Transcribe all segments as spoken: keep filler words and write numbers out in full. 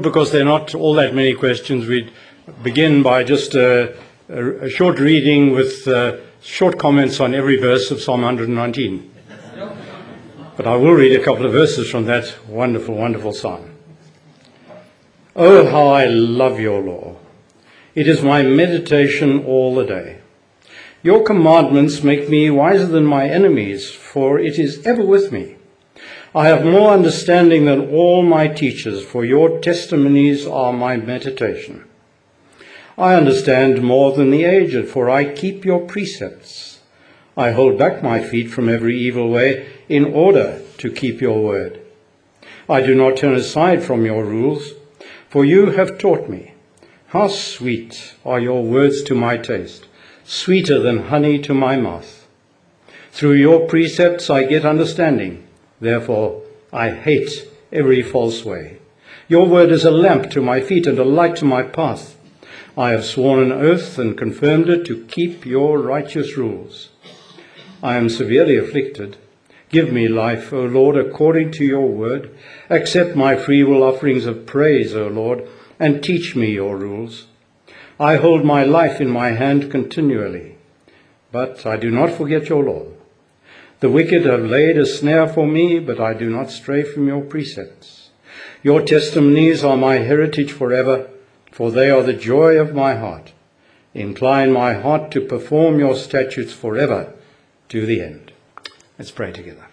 Because there are not all that many questions, we'd begin by just a, a, a short reading with uh, short comments on every verse of Psalm one nineteen. But I will read a couple of verses from that wonderful, wonderful psalm. Oh, how I love your law. It is my meditation all the day. Your commandments make me wiser than my enemies, for it is ever with me. I have more understanding than all my teachers, for your testimonies are my meditation. I understand more than the aged, for I keep your precepts. I hold back my feet from every evil way in order to keep your word. I do not turn aside from your rules, for you have taught me. How sweet are your words to my taste, sweeter than honey to my mouth. Through your precepts I get understanding. Therefore, I hate every false way. Your word is a lamp to my feet and a light to my path. I have sworn an oath and confirmed it to keep your righteous rules. I am severely afflicted. Give me life, O Lord, according to your word. Accept my freewill offerings of praise, O Lord, and teach me your rules. I hold my life in my hand continually, but I do not forget your law. The wicked have laid a snare for me, but I do not stray from your precepts. Your testimonies are my heritage forever, for they are the joy of my heart. Incline my heart to perform your statutes forever to the end. Let's pray together.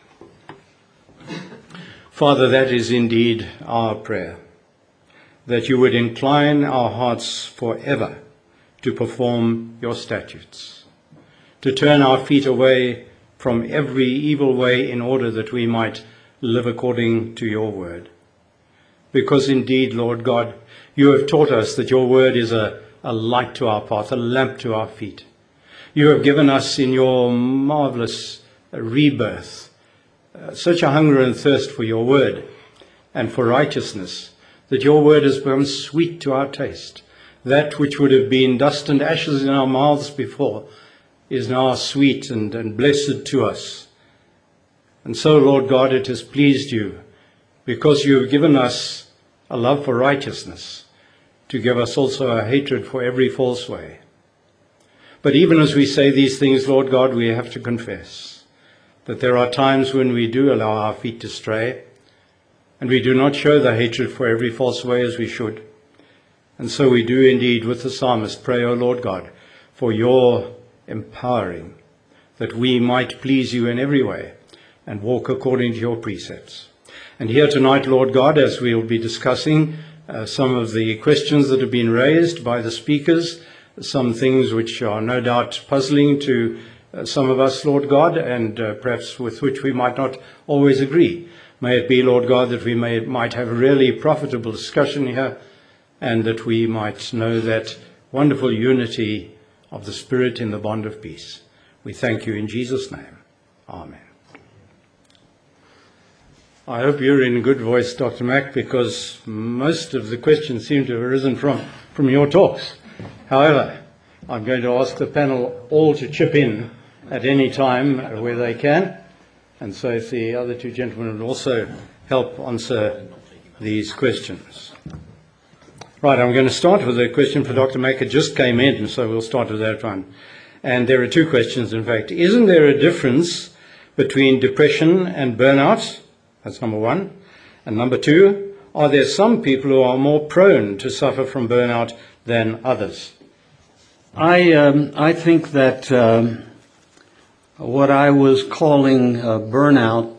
Father, that is indeed our prayer, that you would incline our hearts forever to perform your statutes, to turn our feet away from every evil way in order that we might live according to your word. Because indeed, Lord God, you have taught us that your word is a, a light to our path, a lamp to our feet. You have given us in your marvelous rebirth uh, such a hunger and thirst for your word and for righteousness, that your word has become sweet to our taste. That which would have been dust and ashes in our mouths before is now sweet and, and blessed to us. And so, Lord God, it has pleased you, because you have given us a love for righteousness, to give us also a hatred for every false way. But even as we say these things, Lord God, we have to confess that there are times when we do allow our feet to stray, and we do not show the hatred for every false way as we should. And so we do indeed, with the psalmist, pray, O Lord God, for your empowering, that we might please you in every way and walk according to your precepts. And here tonight, Lord God, as we'll be discussing uh, some of the questions that have been raised by the speakers, some things which are no doubt puzzling to uh, some of us, Lord God, and uh, perhaps with which we might not always agree. May it be, Lord God, that we may, might have a really profitable discussion here, and that we might know that wonderful unity of the Spirit in the bond of peace. We thank you in Jesus' name. Amen. I hope you're in good voice, Doctor Mack, because most of the questions seem to have arisen from, from your talks. However, I'm going to ask the panel all to chip in at any time where they can. And so if the other two gentlemen would also help answer these questions. Right, I'm going to start with a question for Doctor Mack. It just came in, so we'll start with that one. And there are two questions, in fact. Isn't there a difference between depression and burnout? That's number one. And number two, are there some people who are more prone to suffer from burnout than others? I um, I think that um, what I was calling uh, burnout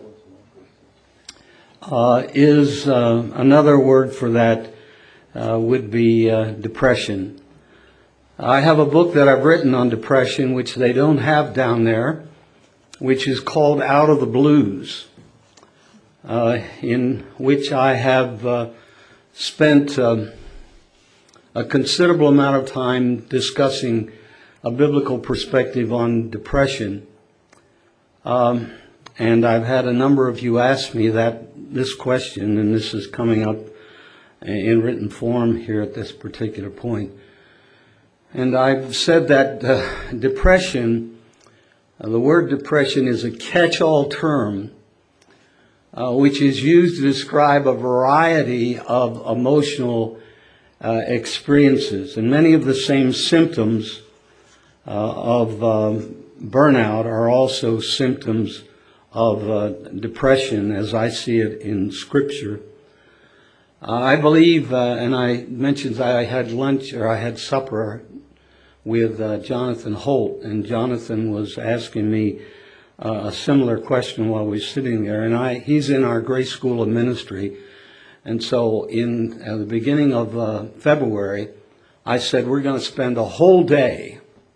uh, is uh, another word for that uh, would be uh, depression. I have a book that I've written on depression, which they don't have down there, which is called Out of the Blues, uh, in which I have uh, spent um, a considerable amount of time discussing a biblical perspective on depression. Um, and I've had a number of you ask me that this question, and this is coming up in written form here at this particular point. And I've said that uh, depression, uh, the word depression is a catch-all term uh, which is used to describe a variety of emotional uh, experiences. And many of the same symptoms uh, of um, burnout are also symptoms of uh, depression, as I see it in Scripture. Uh, I believe, uh, and I mentioned I had lunch, or I had supper with uh, Jonathan Holt, and Jonathan was asking me uh, a similar question while we were sitting there. And I, he's in our Grace School of Ministry, and so in at the beginning of uh, February, I said we're going to spend a whole day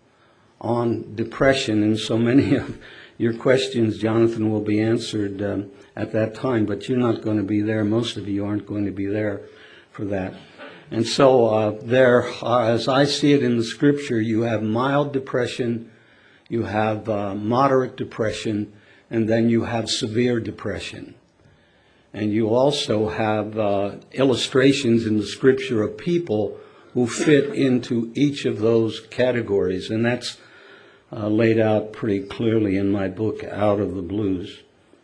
on depression, and so many of your questions, Jonathan, will be answered um, at that time, but you're not going to be there. Most of you aren't going to be there for that. And so uh, there, uh, as I see it in the Scripture, you have mild depression, you have uh, moderate depression, and then you have severe depression. And you also have uh, illustrations in the Scripture of people who fit into each of those categories, and that's uh, laid out pretty clearly in my book, Out of the Blues.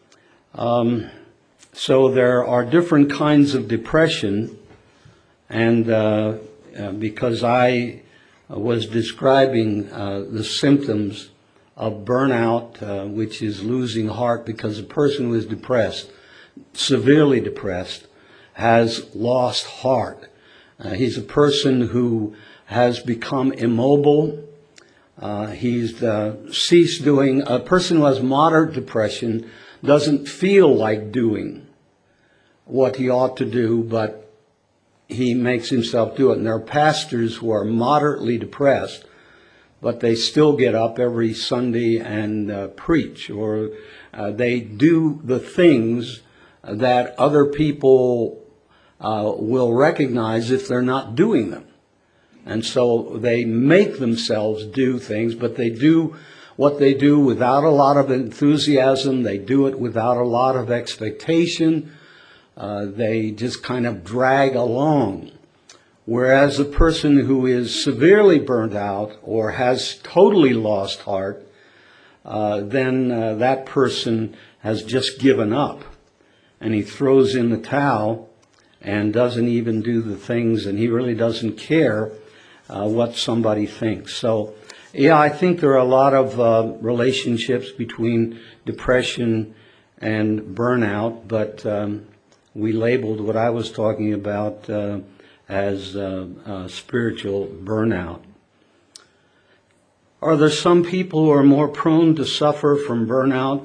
Um, so there are different kinds of depression, and uh, uh, because I was describing uh, the symptoms of burnout, uh, which is losing heart, because a person who is depressed, severely depressed, has lost heart. Uh, he's a person who has become immobile. Uh, he's uh, ceased doing. A person who has moderate depression doesn't feel like doing what he ought to do, but he makes himself do it. And there are pastors who are moderately depressed, but they still get up every Sunday and uh, preach, or uh, they do the things that other people uh, will recognize if they're not doing them. And so they make themselves do things, but they do what they do without a lot of enthusiasm. They do it without a lot of expectation. Uh, they just kind of drag along. Whereas a person who is severely burnt out or has totally lost heart, uh, then uh, that person has just given up. And he throws in the towel and doesn't even do the things, and he really doesn't care uh, what somebody thinks. So, yeah, I think there are a lot of uh, relationships between depression and burnout, but um, we labeled what I was talking about uh, as uh, uh, spiritual burnout. Are there some people who are more prone to suffer from burnout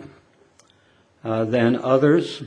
uh, than others?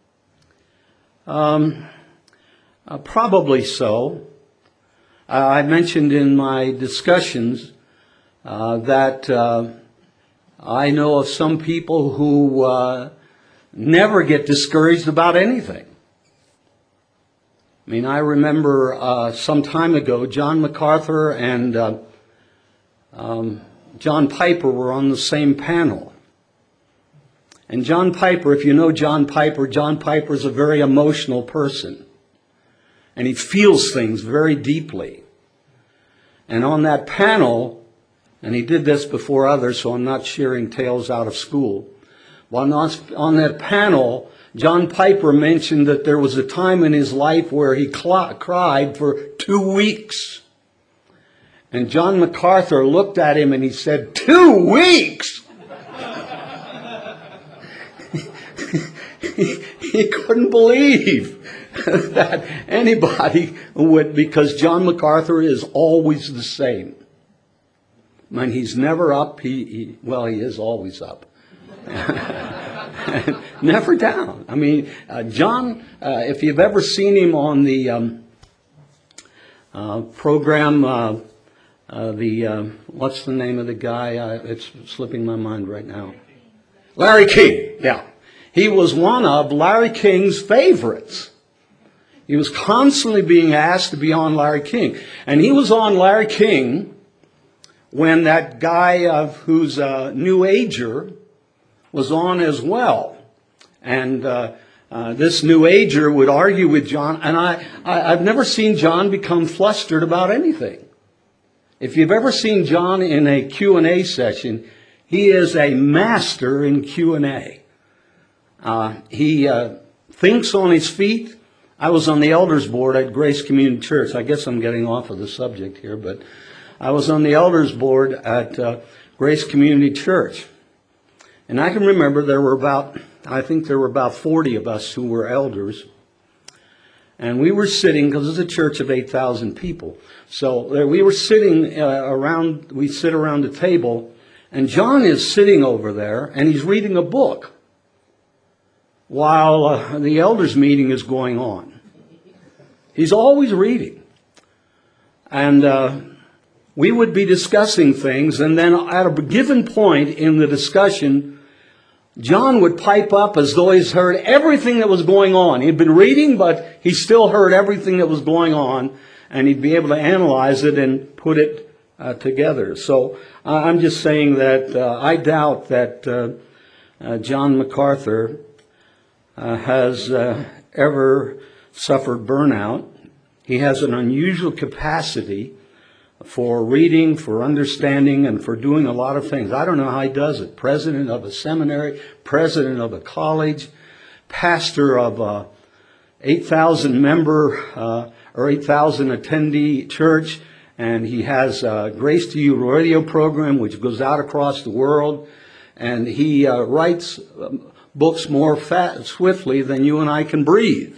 Um, uh, probably so. Uh, I mentioned in my discussions uh, that uh, I know of some people who uh, never get discouraged about anything. I mean, I remember uh, some time ago, John MacArthur and uh, um, John Piper were on the same panel. And John Piper, if you know John Piper, John Piper is a very emotional person. And he feels things very deeply. And on that panel, and he did this before others, so I'm not sharing tales out of school. But on that panel, John Piper mentioned that there was a time in his life where he cl- cried for two weeks. And John MacArthur looked at him and he said, "Two weeks?" he, he couldn't believe that anybody would, because John MacArthur is always the same. I mean, he's never up. He, he well, he is always up. Never down. I mean, uh, John, uh, if you've ever seen him on the um, uh, program, uh, uh, the uh, what's the name of the guy? Uh, it's slipping my mind right now. Larry King. Yeah, he was one of Larry King's favorites. He was constantly being asked to be on Larry King, and he was on Larry King when that guy uh, who's a New Ager was on as well. And uh, uh, this New Ager would argue with John, and I, I, I've never seen John become flustered about anything. If you've ever seen John in a Q and A session, he is a master in Q and A. Uh, he uh, thinks on his feet. I was on the elders board at Grace Community Church. I guess I'm getting off of the subject here, but I was on the elders board at uh, Grace Community Church. And I can remember there were about, I think there were about forty of us who were elders. And we were sitting, because it's a church of eight thousand people. So there, we were sitting uh, around, we sit around the table, and John is sitting over there, and he's reading a book while uh, the elders meeting is going on. He's always reading. And uh, we would be discussing things, and then at a given point in the discussion, John would pipe up as though he's heard everything that was going on. He'd been reading, but he still heard everything that was going on, and he'd be able to analyze it and put it uh, together. So uh, I'm just saying that uh, I doubt that uh, uh, John MacArthur uh, has uh, ever suffered burnout. He has an unusual capacity for reading, for understanding, and for doing a lot of things. I don't know how he does it. President of a seminary, president of a college, pastor of a eight thousand member uh, or eight thousand attendee church, and he has a Grace to You radio program which goes out across the world, and he uh, writes books more fast, swiftly than you and I can breathe.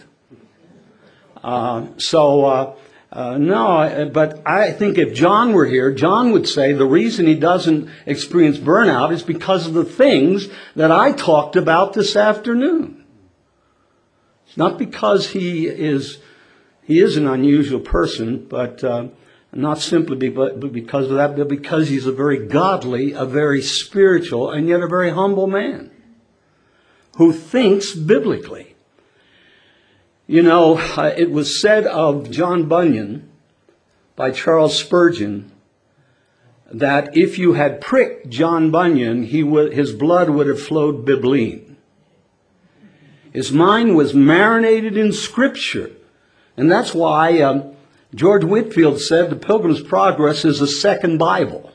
Uh, so... Uh, Uh, no, but I think if John were here, John would say the reason he doesn't experience burnout is because of the things that I talked about this afternoon. It's not because he is he is an unusual person, but uh, not simply be, but because of that, but because he's a very godly, a very spiritual, and yet a very humble man who thinks biblically. You know, uh, it was said of John Bunyan by Charles Spurgeon that if you had pricked John Bunyan, he would, his blood would have flowed bibline. His mind was marinated in Scripture. And that's why um, George Whitefield said the Pilgrim's Progress is a second Bible.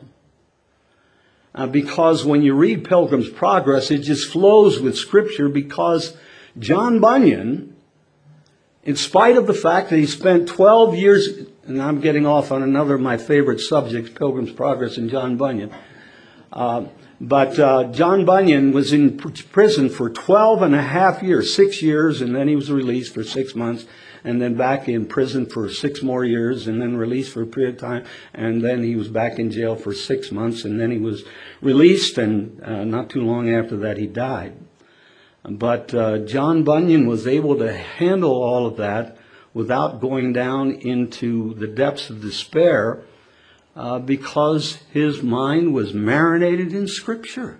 Uh, because when you read Pilgrim's Progress, it just flows with Scripture, because John Bunyan, in spite of the fact that he spent twelve years, and I'm getting off on another of my favorite subjects, Pilgrim's Progress and John Bunyan, uh, but uh, John Bunyan was in pr- prison for twelve and a half years, six years, and then he was released for six months, and then back in prison for six more years, and then released for a period of time, and then he was back in jail for six months, and then he was released, and uh, not too long after that he died. But uh, John Bunyan was able to handle all of that without going down into the depths of despair uh, because his mind was marinated in Scripture.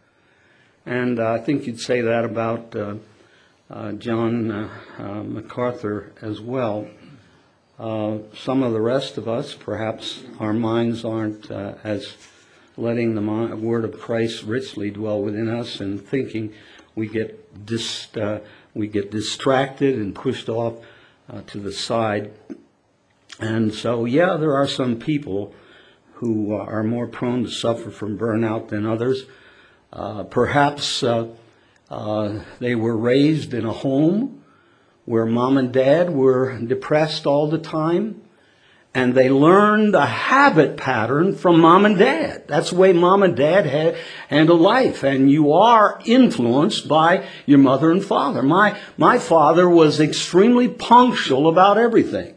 And uh, I think you'd say that about uh, uh, John uh, uh, MacArthur as well. Uh, some of the rest of us, perhaps our minds aren't uh, as letting the word of Christ richly dwell within us and thinking. We get dis, uh, we get distracted and pushed off uh, to the side. And so, yeah, there are some people who are more prone to suffer from burnout than others. Uh, perhaps uh, uh, they were raised in a home where mom and dad were depressed all the time, and they learned a habit pattern from mom and dad. That's the way mom and dad had handled life. And you are influenced by your mother and father. My, my father was extremely punctual about everything.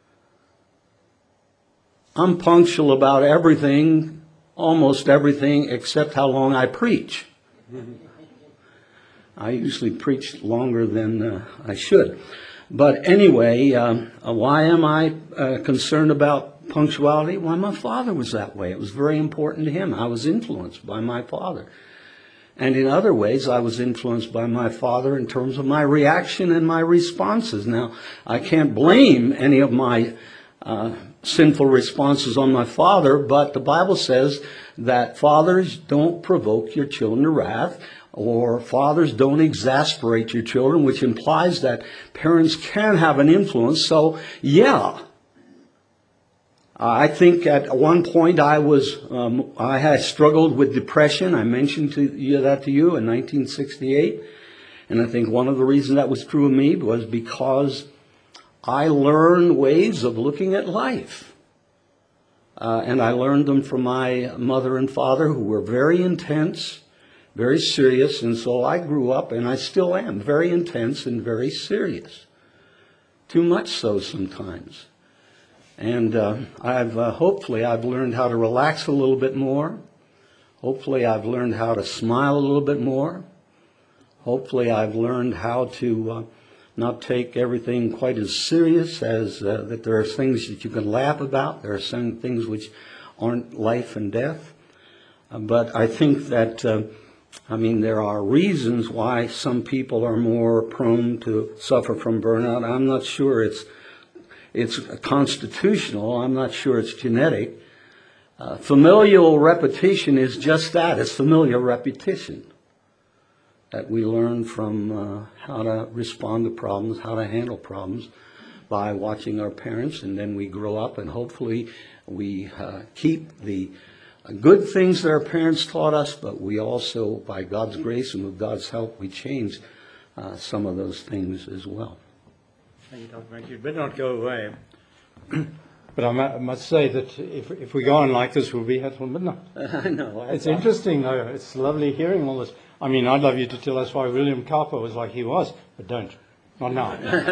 I'm punctual about everything, almost everything, except how long I preach. I usually preach longer than uh, I should. But anyway, um, why am I uh, concerned about punctuality? Why, my father was that way. It was very important to him. I was influenced by my father. And in other ways, I was influenced by my father in terms of my reaction and my responses. Now, I can't blame any of my uh, sinful responses on my father, but the Bible says that fathers don't provoke your children to wrath, or fathers don't exasperate your children, which implies that parents can have an influence. So, yeah, I think at one point I was, um, I had struggled with depression. I mentioned to you that to you in nineteen sixty-eight. And I think one of the reasons that was true of me was because I learned ways of looking at life. Uh, and I learned them from my mother and father, who were very intense, very serious. And so I grew up, and I still am, very intense and very serious. Too much so sometimes. And uh, I've uh, hopefully I've learned how to relax a little bit more. Hopefully I've learned how to smile a little bit more. Hopefully I've learned how to uh, not take everything quite as serious as uh, that there are things that you can laugh about. There are some things which aren't life and death. Uh, but I think that, uh, I mean, there are reasons why some people are more prone to suffer from burnout. I'm not sure it's it's constitutional. I'm not sure it's genetic. Uh, familial repetition is just that. It's familiar repetition that we learn from uh, how to respond to problems, how to handle problems by watching our parents, and then we grow up and hopefully we uh, keep the good things that our parents taught us, but we also, by God's grace and with God's help, we change uh, some of those things as well. Thank you, Doctor Mack. You'd better not go away. But I mu- must say that if if we go on like this, we'll be here till midnight. I know. I It's thought- interesting, though. It's lovely hearing all this. I mean, I'd love you to tell us why William Cowper was like he was, but don't. Not now.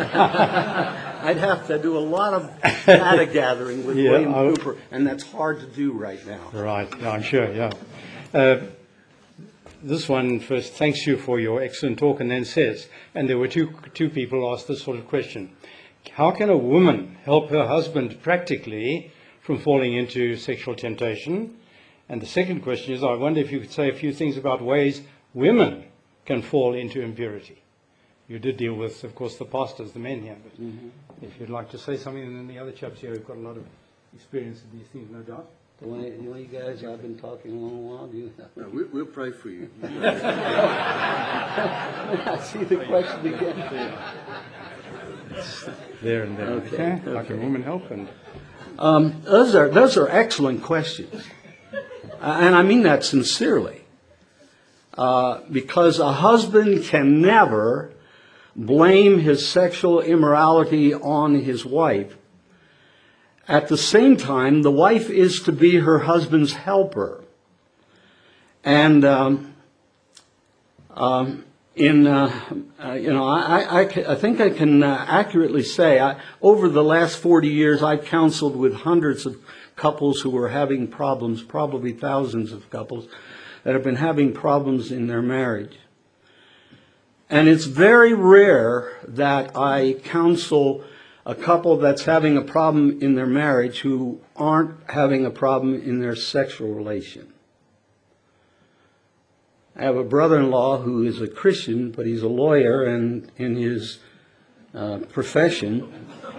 I'd have to do a lot of data gathering with Yeah, William I- Cooper, and that's hard to do right now. Right, yeah, I'm sure, yeah. Uh, this one first thanks you for your excellent talk, and then says, and there were two two people asked this sort of question: how can a woman help her husband practically from falling into sexual temptation? And the second question is, I wonder if you could say a few things about ways women can fall into impurity. You did deal with, of course, the pastors, the men here, but mm-hmm. if you'd like to say something, and then the other chaps here who've got a lot of experience with these things, no doubt. Do one of you guys, I've been talking a long while. Do you? No, we, we'll pray for you. I see the question again. There and there. Okay, Okay. How okay. can women help? And Um, those are those are excellent questions, uh, and I mean that sincerely, uh, because a husband can never blame his sexual immorality on his wife. At the same time, the wife is to be her husband's helper, and um, um, in uh, uh, you know, I, I, I think I can uh, accurately say, I, over the last forty years, I've counseled with hundreds of couples who were having problems, probably thousands of couples that have been having problems in their marriage. And it's very rare that I counsel a couple that's having a problem in their marriage who aren't having a problem in their sexual relation. I have a brother-in-law who is a Christian, but he's a lawyer, and in his uh, profession,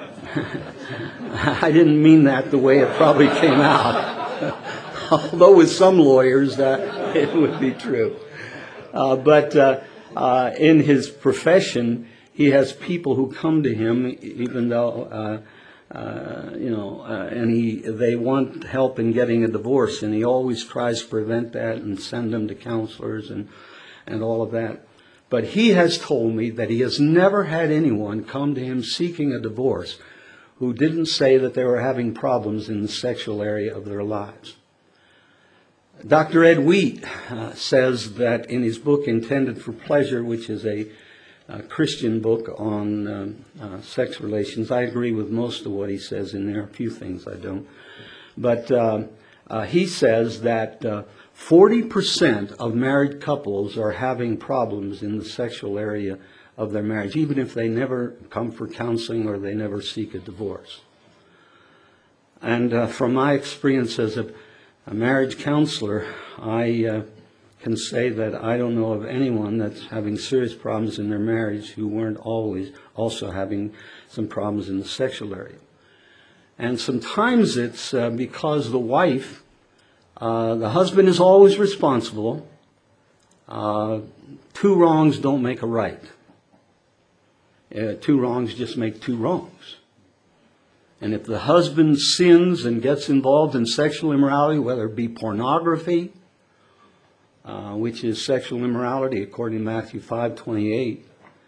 I didn't mean that the way it probably came out, although with some lawyers that it would be true. Uh, but uh, uh, in his profession, he has people who come to him, even though, uh, uh, you know, uh, and he they want help in getting a divorce, and he always tries to prevent that and send them to counselors and, and all of that. But he has told me that he has never had anyone come to him seeking a divorce who didn't say that they were having problems in the sexual area of their lives. Doctor Ed Wheat uh, says that in his book Intended for Pleasure, which is a A Christian book on um, uh, sex relations. I agree with most of what he says in there. A few things I don't. But uh, uh, he says that uh, forty percent of married couples are having problems in the sexual area of their marriage, even if they never come for counseling or they never seek a divorce. And uh, from my experience as a, a marriage counselor, I... Uh, can say that I don't know of anyone that's having serious problems in their marriage who weren't always also having some problems in the sexual area. And sometimes it's uh, because the wife, uh, the husband is always responsible. Uh, two wrongs don't make a right. Uh, two wrongs just make two wrongs. And if the husband sins and gets involved in sexual immorality, whether it be pornography, uh, which is sexual immorality according to Matthew five twenty-eight,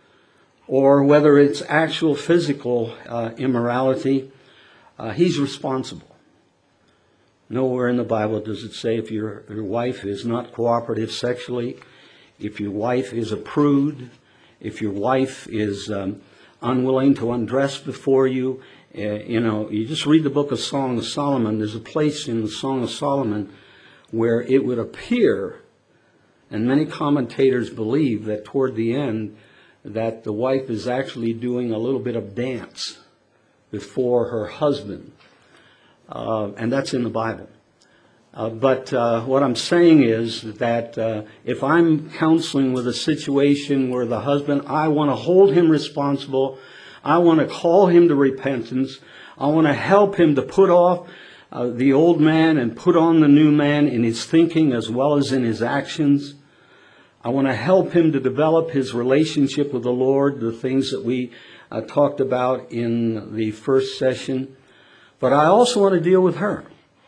or whether it's actual physical uh, immorality, uh, he's responsible. Nowhere in the Bible does it say if your, your wife is not cooperative sexually, if your wife is a prude, if your wife is um, unwilling to undress before you. Uh, you know, you just read the book of Song of Solomon. There's a place in the Song of Solomon where it would appear, and many commentators believe that toward the end, that the wife is actually doing a little bit of dance before her husband. Uh, and that's in the Bible. Uh, but uh, what I'm saying is that uh, if I'm counseling with a situation where the husband, I want to hold him responsible, I want to call him to repentance, I want to help him to put off uh, the old man and put on the new man in his thinking as well as in his actions. I want to help him to develop his relationship with the Lord, the things that we uh, talked about in the first session. But I also want to deal with her.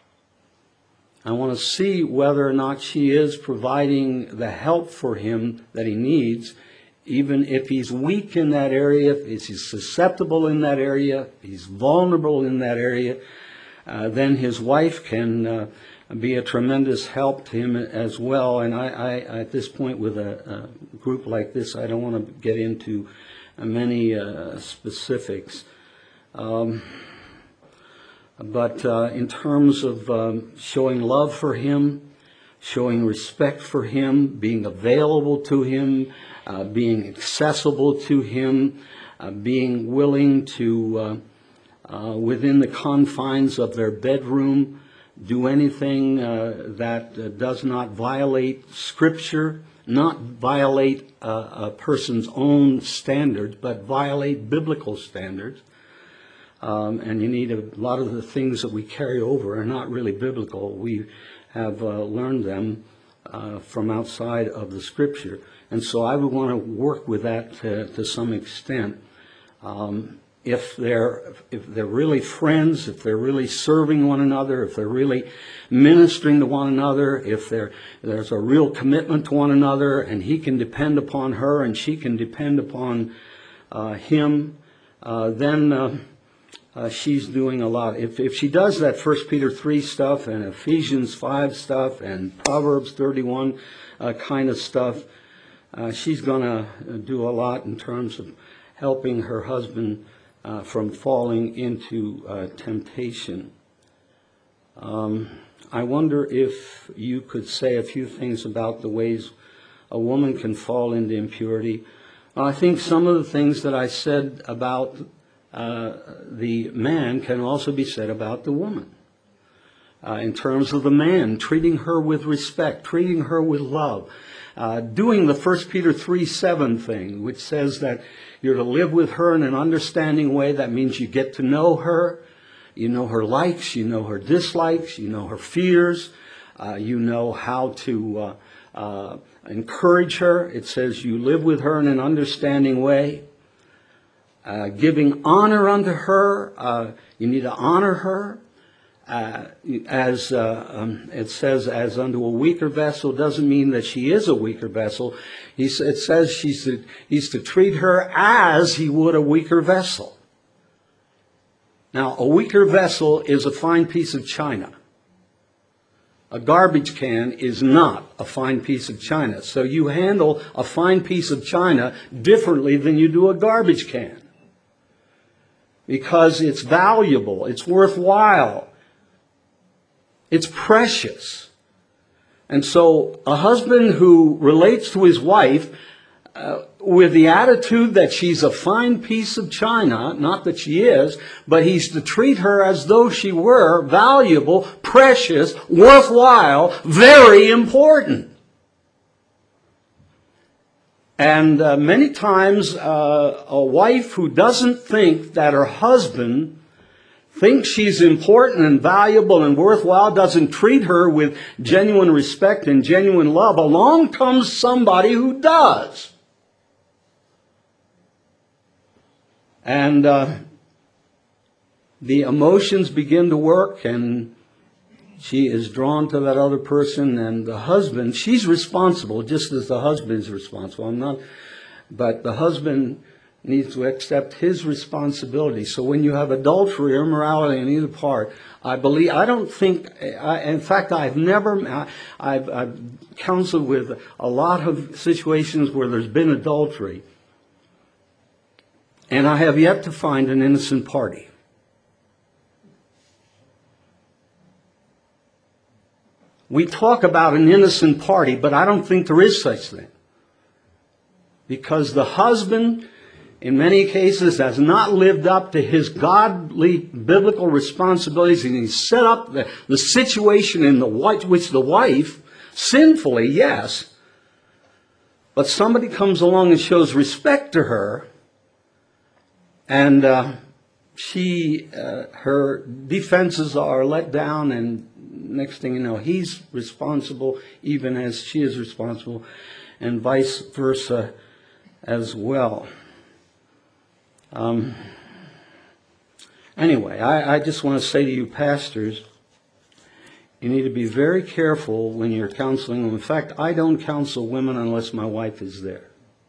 I want to see whether or not she is providing the help for him that he needs, even if he's weak in that area, if he's susceptible in that area, if he's vulnerable in that area, uh, then his wife can uh, be a tremendous help to him as well. And I, I at this point with a, a group like this, I don't want to get into many uh, specifics. Um, But uh, in terms of um, showing love for him, showing respect for him, being available to him, uh, being accessible to him, uh, being willing to, uh, uh, within the confines of their bedroom, do anything uh, that uh, does not violate Scripture, not violate uh, a person's own standards, but violate biblical standards. Um, and you need a, a lot of the things that we carry over are not really biblical. We have uh, learned them uh, from outside of the Scripture. And so I would want to work with that to, to some extent. Um, if they're if they're really friends, if they're really serving one another, if they're really ministering to one another, if there there's a real commitment to one another, and he can depend upon her and she can depend upon uh, him, uh, then... Uh, Uh, she's doing a lot. If if she does that First Peter three stuff and Ephesians five stuff and Proverbs thirty-one uh, kind of stuff, uh, she's going to do a lot in terms of helping her husband uh, from falling into uh, temptation. Um, I wonder if you could say a few things about the ways a woman can fall into impurity. I think some of the things that I said about Uh, the man can also be said about the woman. Uh, in terms of the man, treating her with respect, treating her with love, uh, doing the First Peter three seven thing, which says that you're to live with her in an understanding way. That means you get to know her. You know her likes, you know her dislikes, you know her fears, uh, you know how to uh, uh, encourage her. It says you live with her in an understanding way. Uh, giving honor unto her, uh, you need to honor her. Uh, as uh, um, it says, as unto a weaker vessel, doesn't mean that she is a weaker vessel. He, it says she's to, he's to treat her as he would a weaker vessel. Now, a weaker vessel is a fine piece of china. A garbage can is not a fine piece of china. So you handle a fine piece of china differently than you do a garbage can. Because it's valuable, it's worthwhile, it's precious. And so a husband who relates to his wife uh, with the attitude that she's a fine piece of china, not that she is, but he's to treat her as though she were valuable, precious, worthwhile, very important. And uh, many times uh, a wife who doesn't think that her husband thinks she's important and valuable and worthwhile, doesn't treat her with genuine respect and genuine love, along comes somebody who does. And uh, the emotions begin to work, and She is drawn to that other person, and the husband, she's responsible just as the husband's responsible. I'm not, but the husband needs to accept his responsibility. So when you have adultery or immorality on either part, I believe, I don't think, I, in fact, I've never, I, I've, I've counseled with a lot of situations where there's been adultery, and I have yet to find an innocent party. We talk about an innocent party, but I don't think there is such thing. Because the husband, in many cases, has not lived up to his godly, biblical responsibilities, and he's set up the, the situation in the wife, which the wife, sinfully, yes, but somebody comes along and shows respect to her, and uh, she, uh, her defenses are let down, and next thing you know, he's responsible, even as she is responsible, and vice versa as well. Um, anyway, I, I just want to say to you pastors, you need to be very careful when you're counseling them. In fact, I don't counsel women unless my wife is there.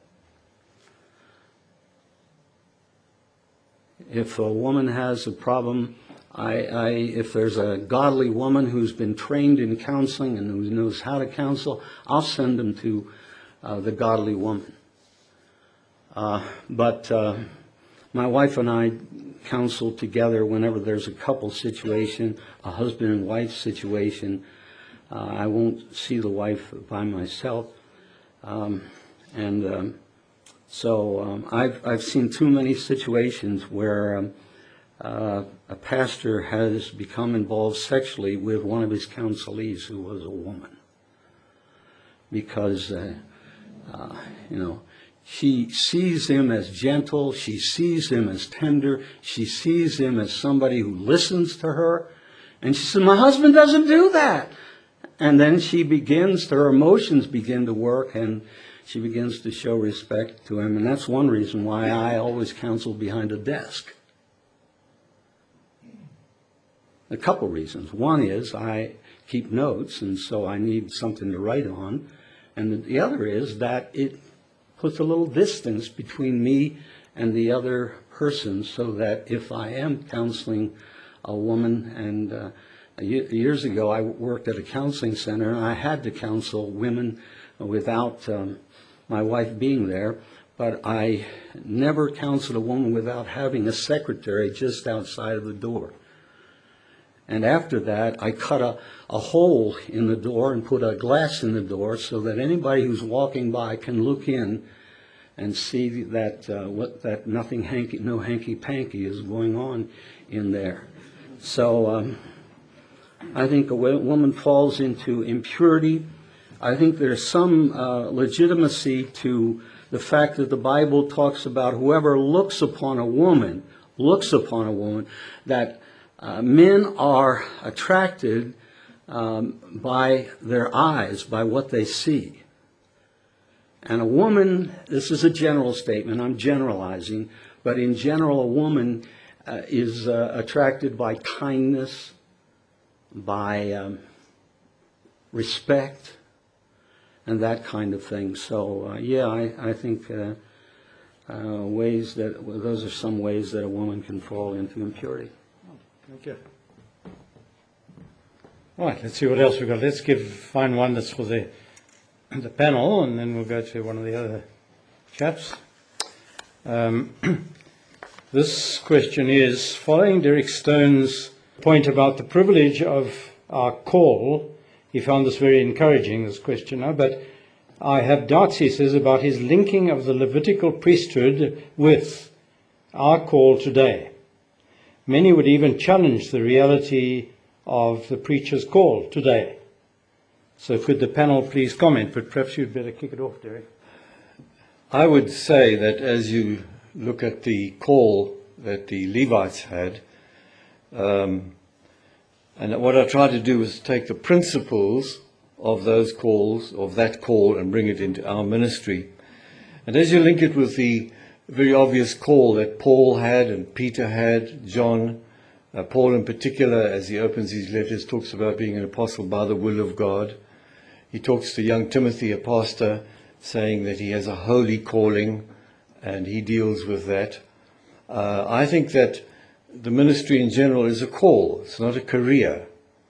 If a woman has a problem, I, I, if there's a godly woman who's been trained in counseling and who knows how to counsel, I'll send them to uh, the godly woman. Uh, but uh, my wife and I counsel together whenever there's a couple situation, a husband and wife situation. Uh, I won't see the wife by myself. Um, and um, so um, I've, I've seen too many situations where um, Uh, a pastor has become involved sexually with one of his counselees who was a woman. Because, uh, uh, you know, she sees him as gentle, she sees him as tender, she sees him as somebody who listens to her. And she says, my husband doesn't do that. And then she begins, her emotions begin to work, and she begins to show respect to him. And that's one reason why I always counsel behind a desk. A couple reasons. One is I keep notes, and so I need something to write on. And the other is that it puts a little distance between me and the other person, so that if I am counseling a woman, and uh, years ago I worked at a counseling center, and I had to counsel women without um, my wife being there, but I never counseled a woman without having a secretary just outside of the door. And after that, I cut a, a hole in the door and put a glass in the door so that anybody who's walking by can look in and see that uh, what that nothing hanky, no hanky panky is going on in there. So um, I think a woman falls into impurity. I think there's some uh, legitimacy to the fact that the Bible talks about whoever looks upon a woman, looks upon a woman, that Uh, men are attracted um, by their eyes, by what they see. And a woman, this is a general statement, I'm generalizing, but in general a woman uh, is uh, attracted by kindness, by um, respect, and that kind of thing. So, uh, yeah, I, I think uh, uh, ways that, well, those are some ways that a woman can fall into impurity. Thank you. All right, let's see what else we've got. Let's give find one that's for the, the panel, and then we'll go to one of the other chaps. Um, this question is, following Derek Stone's point about the privilege of our call, he found this very encouraging, this questioner, but I have doubts, he says, about his linking of the Levitical priesthood with our call today. Many would even challenge the reality of the preacher's call today. So could the panel please comment, but perhaps you'd better kick it off, Derek. I would say that as you look at the call that the Levites had, um, and what I tried to do was take the principles of those calls, of that call, and bring it into our ministry. And as you link it with the very obvious call that Paul had and Peter had, John, Uh, Paul in particular, as he opens his letters, talks about being an apostle by the will of God. He talks to young Timothy, a pastor, saying that he has a holy calling, and he deals with that. Uh, I think that the ministry in general is a call. It's not a career.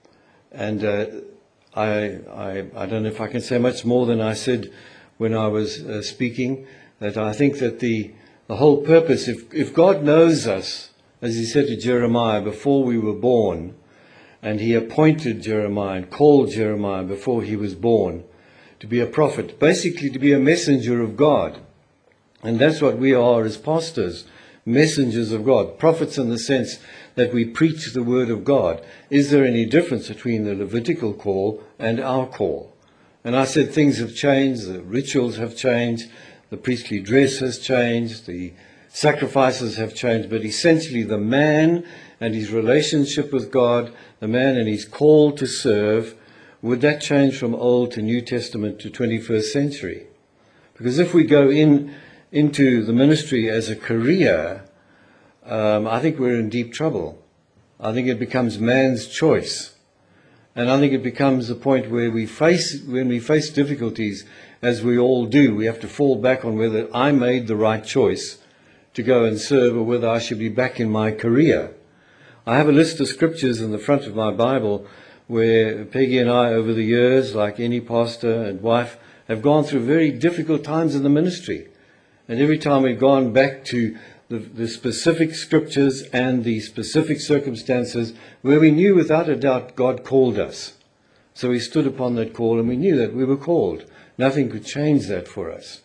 And uh, I, I, I don't know if I can say much more than I said when I was uh, speaking, that I think that the, the whole purpose, if, if God knows us, as he said to Jeremiah before we were born, and he appointed Jeremiah and called Jeremiah before he was born to be a prophet, basically to be a messenger of God. And that's what we are as pastors, messengers of God, prophets in the sense that we preach the word of God. Is there any difference between the Levitical call and our call? And I said things have changed, the rituals have changed, the priestly dress has changed, the sacrifices have changed, but essentially the man and his relationship with God, the man and his call to serve, would that change from Old to New Testament to twenty-first century? Because if we go in into the ministry as a career, um, I think we're in deep trouble. I think it becomes man's choice. And I think it becomes the point where we face, when we face difficulties, as we all do, we have to fall back on whether I made the right choice to go and serve or whether I should be back in my career. I have a list of scriptures in the front of my Bible where Peggy and I, over the years, like any pastor and wife, have gone through very difficult times in the ministry. And every time we've gone back to the, the specific scriptures and the specific circumstances where we knew without a doubt God called us. So we stood upon that call and we knew that we were called. Nothing could change that for us.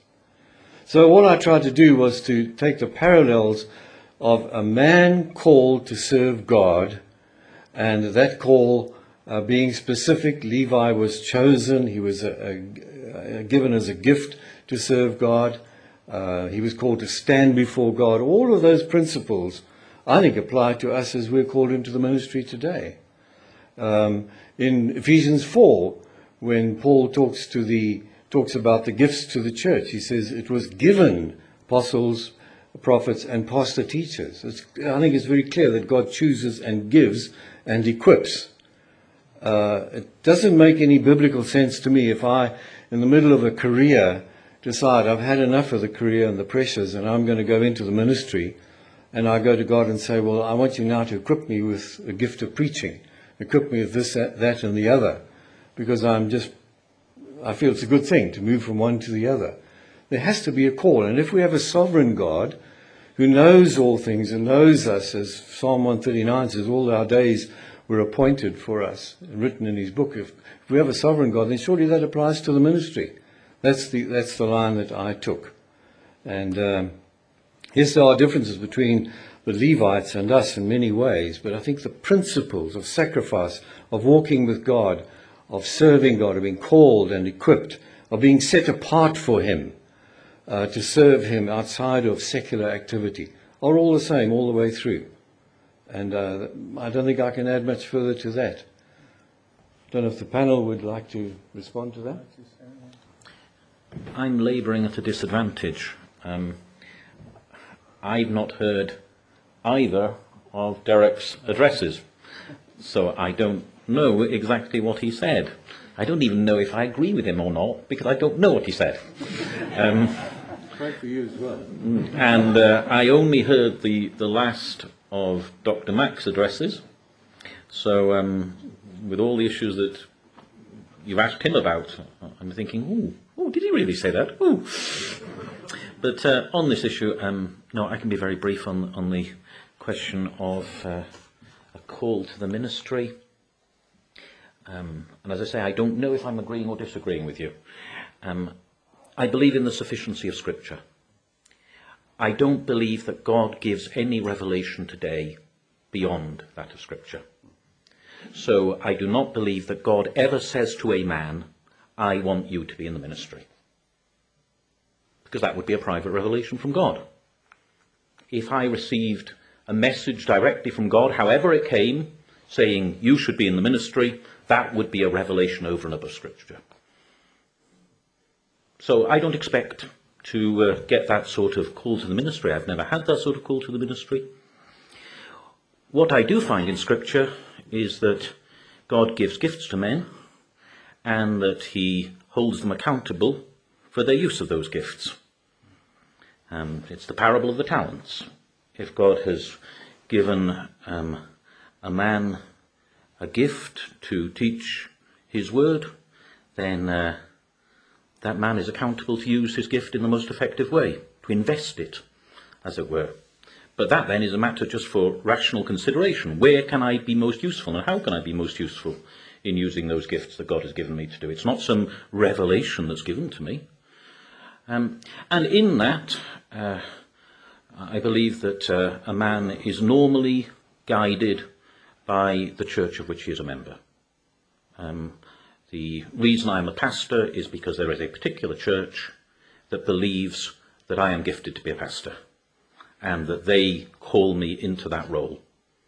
So all I tried to do was to take the parallels of a man called to serve God, and that call uh, being specific. Levi was chosen. He was a, a, a, given as a gift to serve God. Uh, he was called to stand before God. All of those principles, I think, apply to us as we're called into the ministry today. Um, in Ephesians four, when Paul talks to the talks about the gifts to the church, he says it was given apostles, prophets, and pastor teachers. It's, I think it's very clear that God chooses and gives and equips. Uh, it doesn't make any biblical sense to me if I, in the middle of a career, decide I've had enough of the career and the pressures and I'm going to go into the ministry, and I go to God and say, well, I want you now to equip me with a gift of preaching, equip me with this, that, that and the other, because I'm just, I feel it's a good thing to move from one to the other. There has to be a call, and if we have a sovereign God who knows all things and knows us, as Psalm one thirty-nine says, all our days were appointed for us, and written in his book. If, if we have a sovereign God, then surely that applies to the ministry. That's the that's the line that I took. And um, yes, there are differences between the Levites and us in many ways, but I think the principles of sacrifice, of walking with God, of serving God, of being called and equipped, of being set apart for him, uh, to serve him outside of secular activity, are all the same all the way through. And uh, I don't think I can add much further to that. I don't know if the panel would like to respond to that. I'm labouring at a disadvantage. Um, I've not heard either of Derek's addresses, so I don't know exactly what he said. I don't even know if I agree with him or not, because I don't know what he said. Um, Right for you as well. and uh, I only heard the, the last of Doctor Mack's addresses, so um, with all the issues that you've asked him about, I'm thinking, ooh, oh, did he really say that? Ooh. But uh, on this issue, um, no, I can be very brief on, on the question of uh, a call to the ministry. Um, and as I say, I don't know if I'm agreeing or disagreeing with you. Um, I believe in the sufficiency of Scripture. I don't believe that God gives any revelation today beyond that of Scripture. So I do not believe that God ever says to a man, I want you to be in the ministry. Because that would be a private revelation from God. If I received a message directly from God, however it came, saying you should be in the ministry, that would be a revelation over and above Scripture. So I don't expect to uh, get that sort of call to the ministry. I've never had that sort of call to the ministry. what I do find in Scripture is that God gives gifts to men and that he holds them accountable for their use of those gifts. Um, it's the parable of the talents. If God has given um, a man a gift to teach his word, then uh, that man is accountable to use his gift in the most effective way, to invest it, as it were. But that then is a matter just for rational consideration. Where can I be most useful, and how can I be most useful in using those gifts that God has given me to do? It's not some revelation that's given to me. Um, and in that, uh, I believe that uh, a man is normally guided by the church of which he is a member. Um, the reason I'm a pastor is because there is a particular church that believes that I am gifted to be a pastor, and that they call me into that role.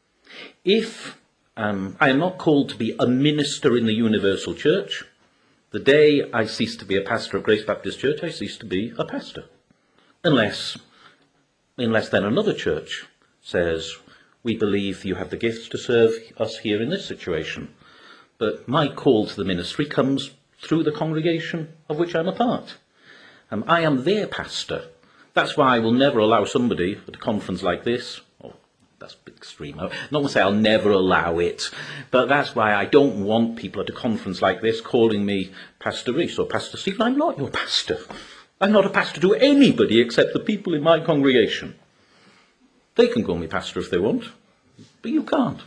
If um, I am not called to be a minister in the universal church, the day I cease to be a pastor at Grace Baptist Church, I cease to be a pastor. Unless, unless then another church says, we believe you have the gifts to serve us here in this situation. But my call to the ministry comes through the congregation of which I'm a part. Um, I am their pastor. That's why I will never allow somebody at a conference like this, oh, that's a bit extreme, I'm not going to say I'll never allow it, but that's why I don't want people at a conference like this calling me Pastor Rees or Pastor Stephen. I'm not your pastor. I'm not a pastor to anybody except the people in my congregation. They can call me pastor if they want, but you can't.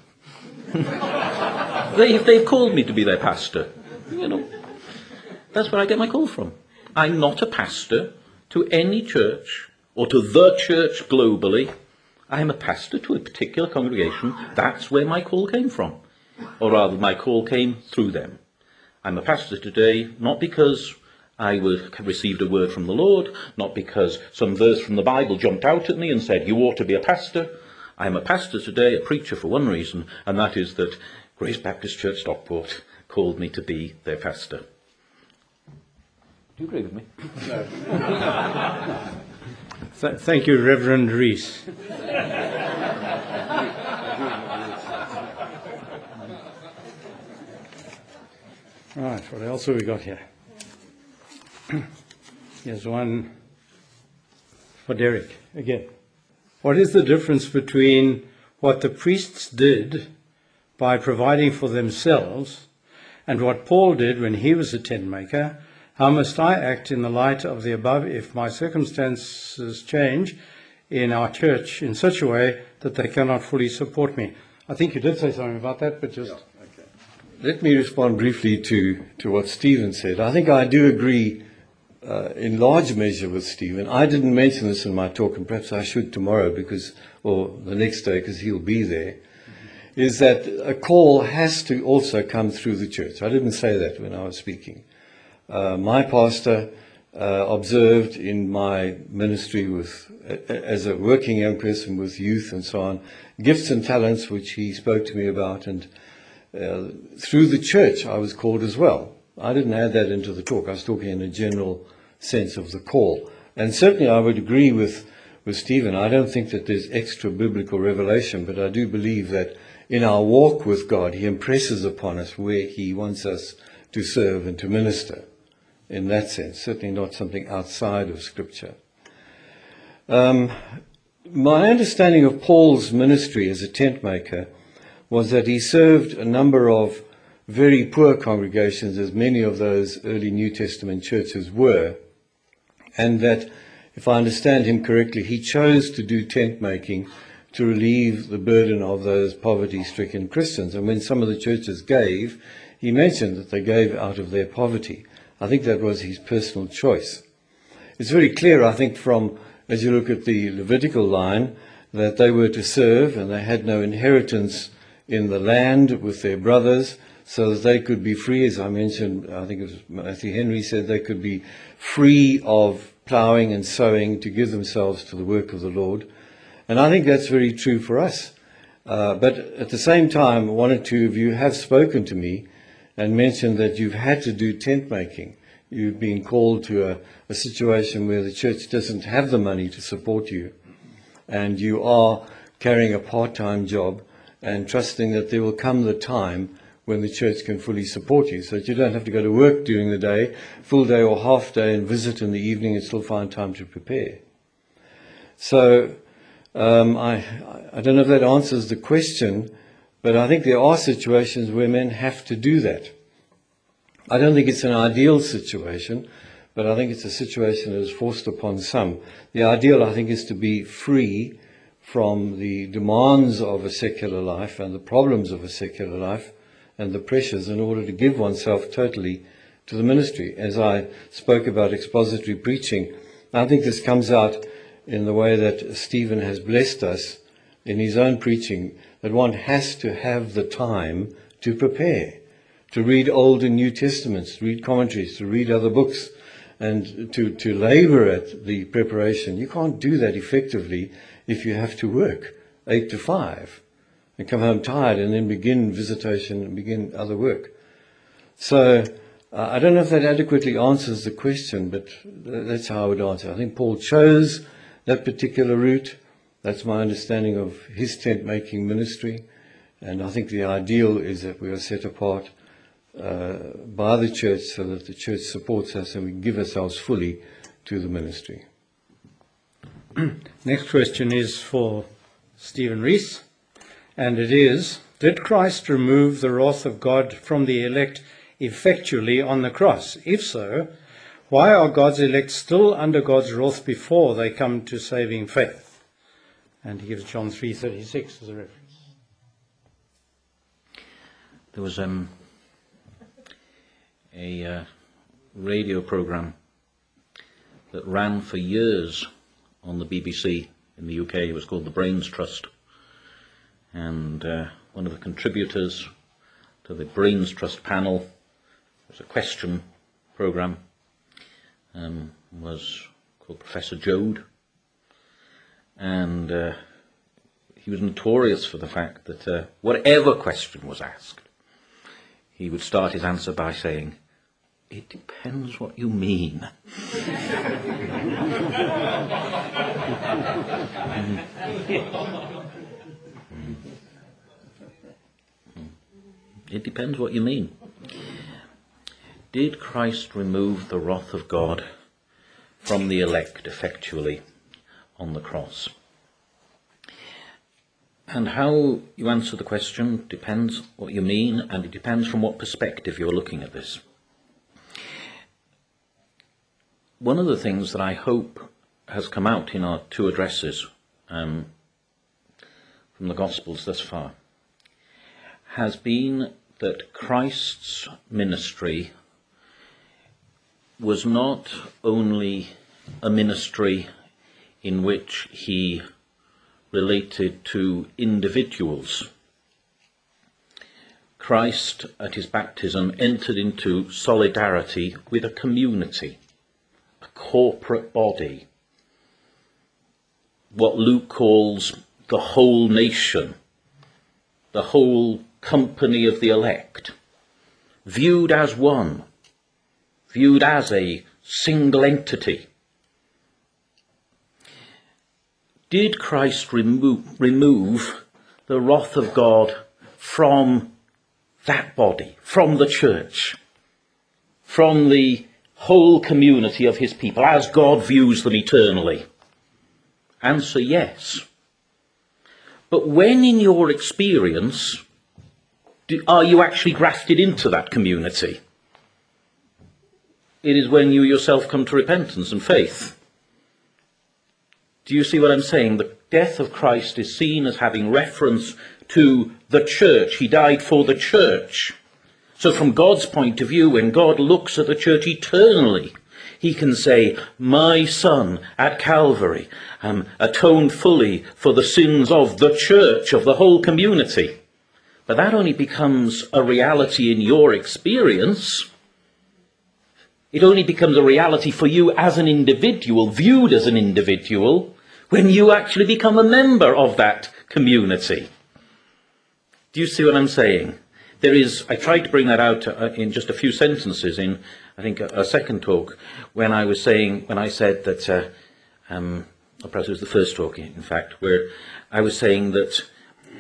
they, they've called me to be their pastor. You know, that's where I get my call from. I'm not a pastor to any church, or to the church globally. I am a pastor to a particular congregation. That's where my call came from. Or rather, my call came through them. I'm a pastor today, not because I received a word from the Lord, not because some verse from the Bible jumped out at me and said, you ought to be a pastor. I am a pastor today, a preacher for one reason, and that is that Grace Baptist Church Stockport called me to be their pastor. Do you agree with me? No. Th- thank you, Reverend Rees. Right, what else have we got here? Here's one for Derek again. What is the difference between what the priests did by providing for themselves and what Paul did when he was a tent maker? How must I act in the light of the above if my circumstances change in our church in such a way that they cannot fully support me? I think you did say something about that, but just... Yeah, okay. Let me respond briefly to, to what Stephen said. I think I do agree uh, in large measure with Stephen. I didn't mention this in my talk, and perhaps I should tomorrow, because, or the next day, because he'll be there, mm-hmm. is that a call has to also come through the church. I didn't say that when I was speaking. Uh, my pastor uh, observed in my ministry with, uh, as a working young person with youth and so on, gifts and talents which he spoke to me about, and uh, through the church I was called as well. I didn't add that into the talk. I was talking in a general sense of the call. And certainly I would agree with, with Stephen. I don't think that there's extra biblical revelation, but I do believe that in our walk with God, he impresses upon us where he wants us to serve and to minister. In that sense, certainly not something outside of Scripture. Um, my understanding of Paul's ministry as a tent maker was that he served a number of very poor congregations, as many of those early New Testament churches were, and that, if I understand him correctly, he chose to do tent making to relieve the burden of those poverty-stricken Christians. And when some of the churches gave, he mentioned that they gave out of their poverty. I think that was his personal choice. It's very clear, I think, from, as you look at the Levitical line, that they were to serve and they had no inheritance in the land with their brothers, so that they could be free, as I mentioned, I think it was Matthew Henry said, they could be free of ploughing and sowing to give themselves to the work of the Lord. And I think that's very true for us. Uh, but at the same time, one or two of you have spoken to me and mentioned that you've had to do tent making. You've been called to a, a situation where the church doesn't have the money to support you, and you are carrying a part-time job, and trusting that there will come the time when the church can fully support you, so that you don't have to go to work during the day, full day or half day, and visit in the evening and still find time to prepare. So um, I, I don't know if that answers the question, but I think there are situations where men have to do that. I don't think it's an ideal situation, but I think it's a situation that is forced upon some. The ideal, I think, is to be free from the demands of a secular life and the problems of a secular life and the pressures, in order to give oneself totally to the ministry. As I spoke about expository preaching, I think this comes out in the way that Stephen has blessed us in his own preaching, that one has to have the time to prepare, to read Old and New Testaments, to read commentaries, to read other books, and to, to labor at the preparation. You can't do that effectively if you have to work eight to five and come home tired and then begin visitation and begin other work. So uh, I don't know if that adequately answers the question, but that's how I would answer. I think Paul chose that particular route. That's my understanding of his tent-making ministry. And I think the ideal is that we are set apart uh, by the church so that the church supports us and we give ourselves fully to the ministry. Next question is for Stephen Rees, and it is, did Christ remove the wrath of God from the elect effectually on the cross? If so, why are God's elect still under God's wrath before they come to saving faith? And he gives John three thirty-six as a reference. There was um, a uh, radio programme that ran for years on the B B C in the U K. It was called the Brains Trust. And uh, one of the contributors to the Brains Trust panel, was a question programme, um, was called Professor Joad. And uh, he was notorious for the fact that uh, whatever question was asked, he would start his answer by saying, "It depends what you mean." It depends what you mean. Did Christ remove the wrath of God from the elect effectually on the cross? And how you answer the question depends what you mean, and it depends from what perspective you're looking at this. One of the things that I hope has come out in our two addresses um, from the Gospels thus far has been that Christ's ministry was not only a ministry in which he related to individuals. Christ, at his baptism, entered into solidarity with a community, a corporate body, what Luke calls the whole nation, the whole company of the elect, viewed as one, viewed as a single entity. Did Christ remove, remove the wrath of God from that body, from the church, from the whole community of his people, as God views them eternally? Answer, yes. But when in your experience do, are you actually grafted into that community? It is when you yourself come to repentance and faith. Do you see what I'm saying? The death of Christ is seen as having reference to the church. He died for the church. So from God's point of view, when God looks at the church eternally, he can say, my Son at Calvary um, atoned fully for the sins of the church, of the whole community. But that only becomes a reality in your experience. It only becomes a reality for you as an individual, viewed as an individual, when you actually become a member of that community. Do you see what I'm saying? There is, I tried to bring that out uh, in just a few sentences in, I think, a, a second talk, when I was saying, when I said that, uh, um, or perhaps it was the first talk, in fact, where I was saying that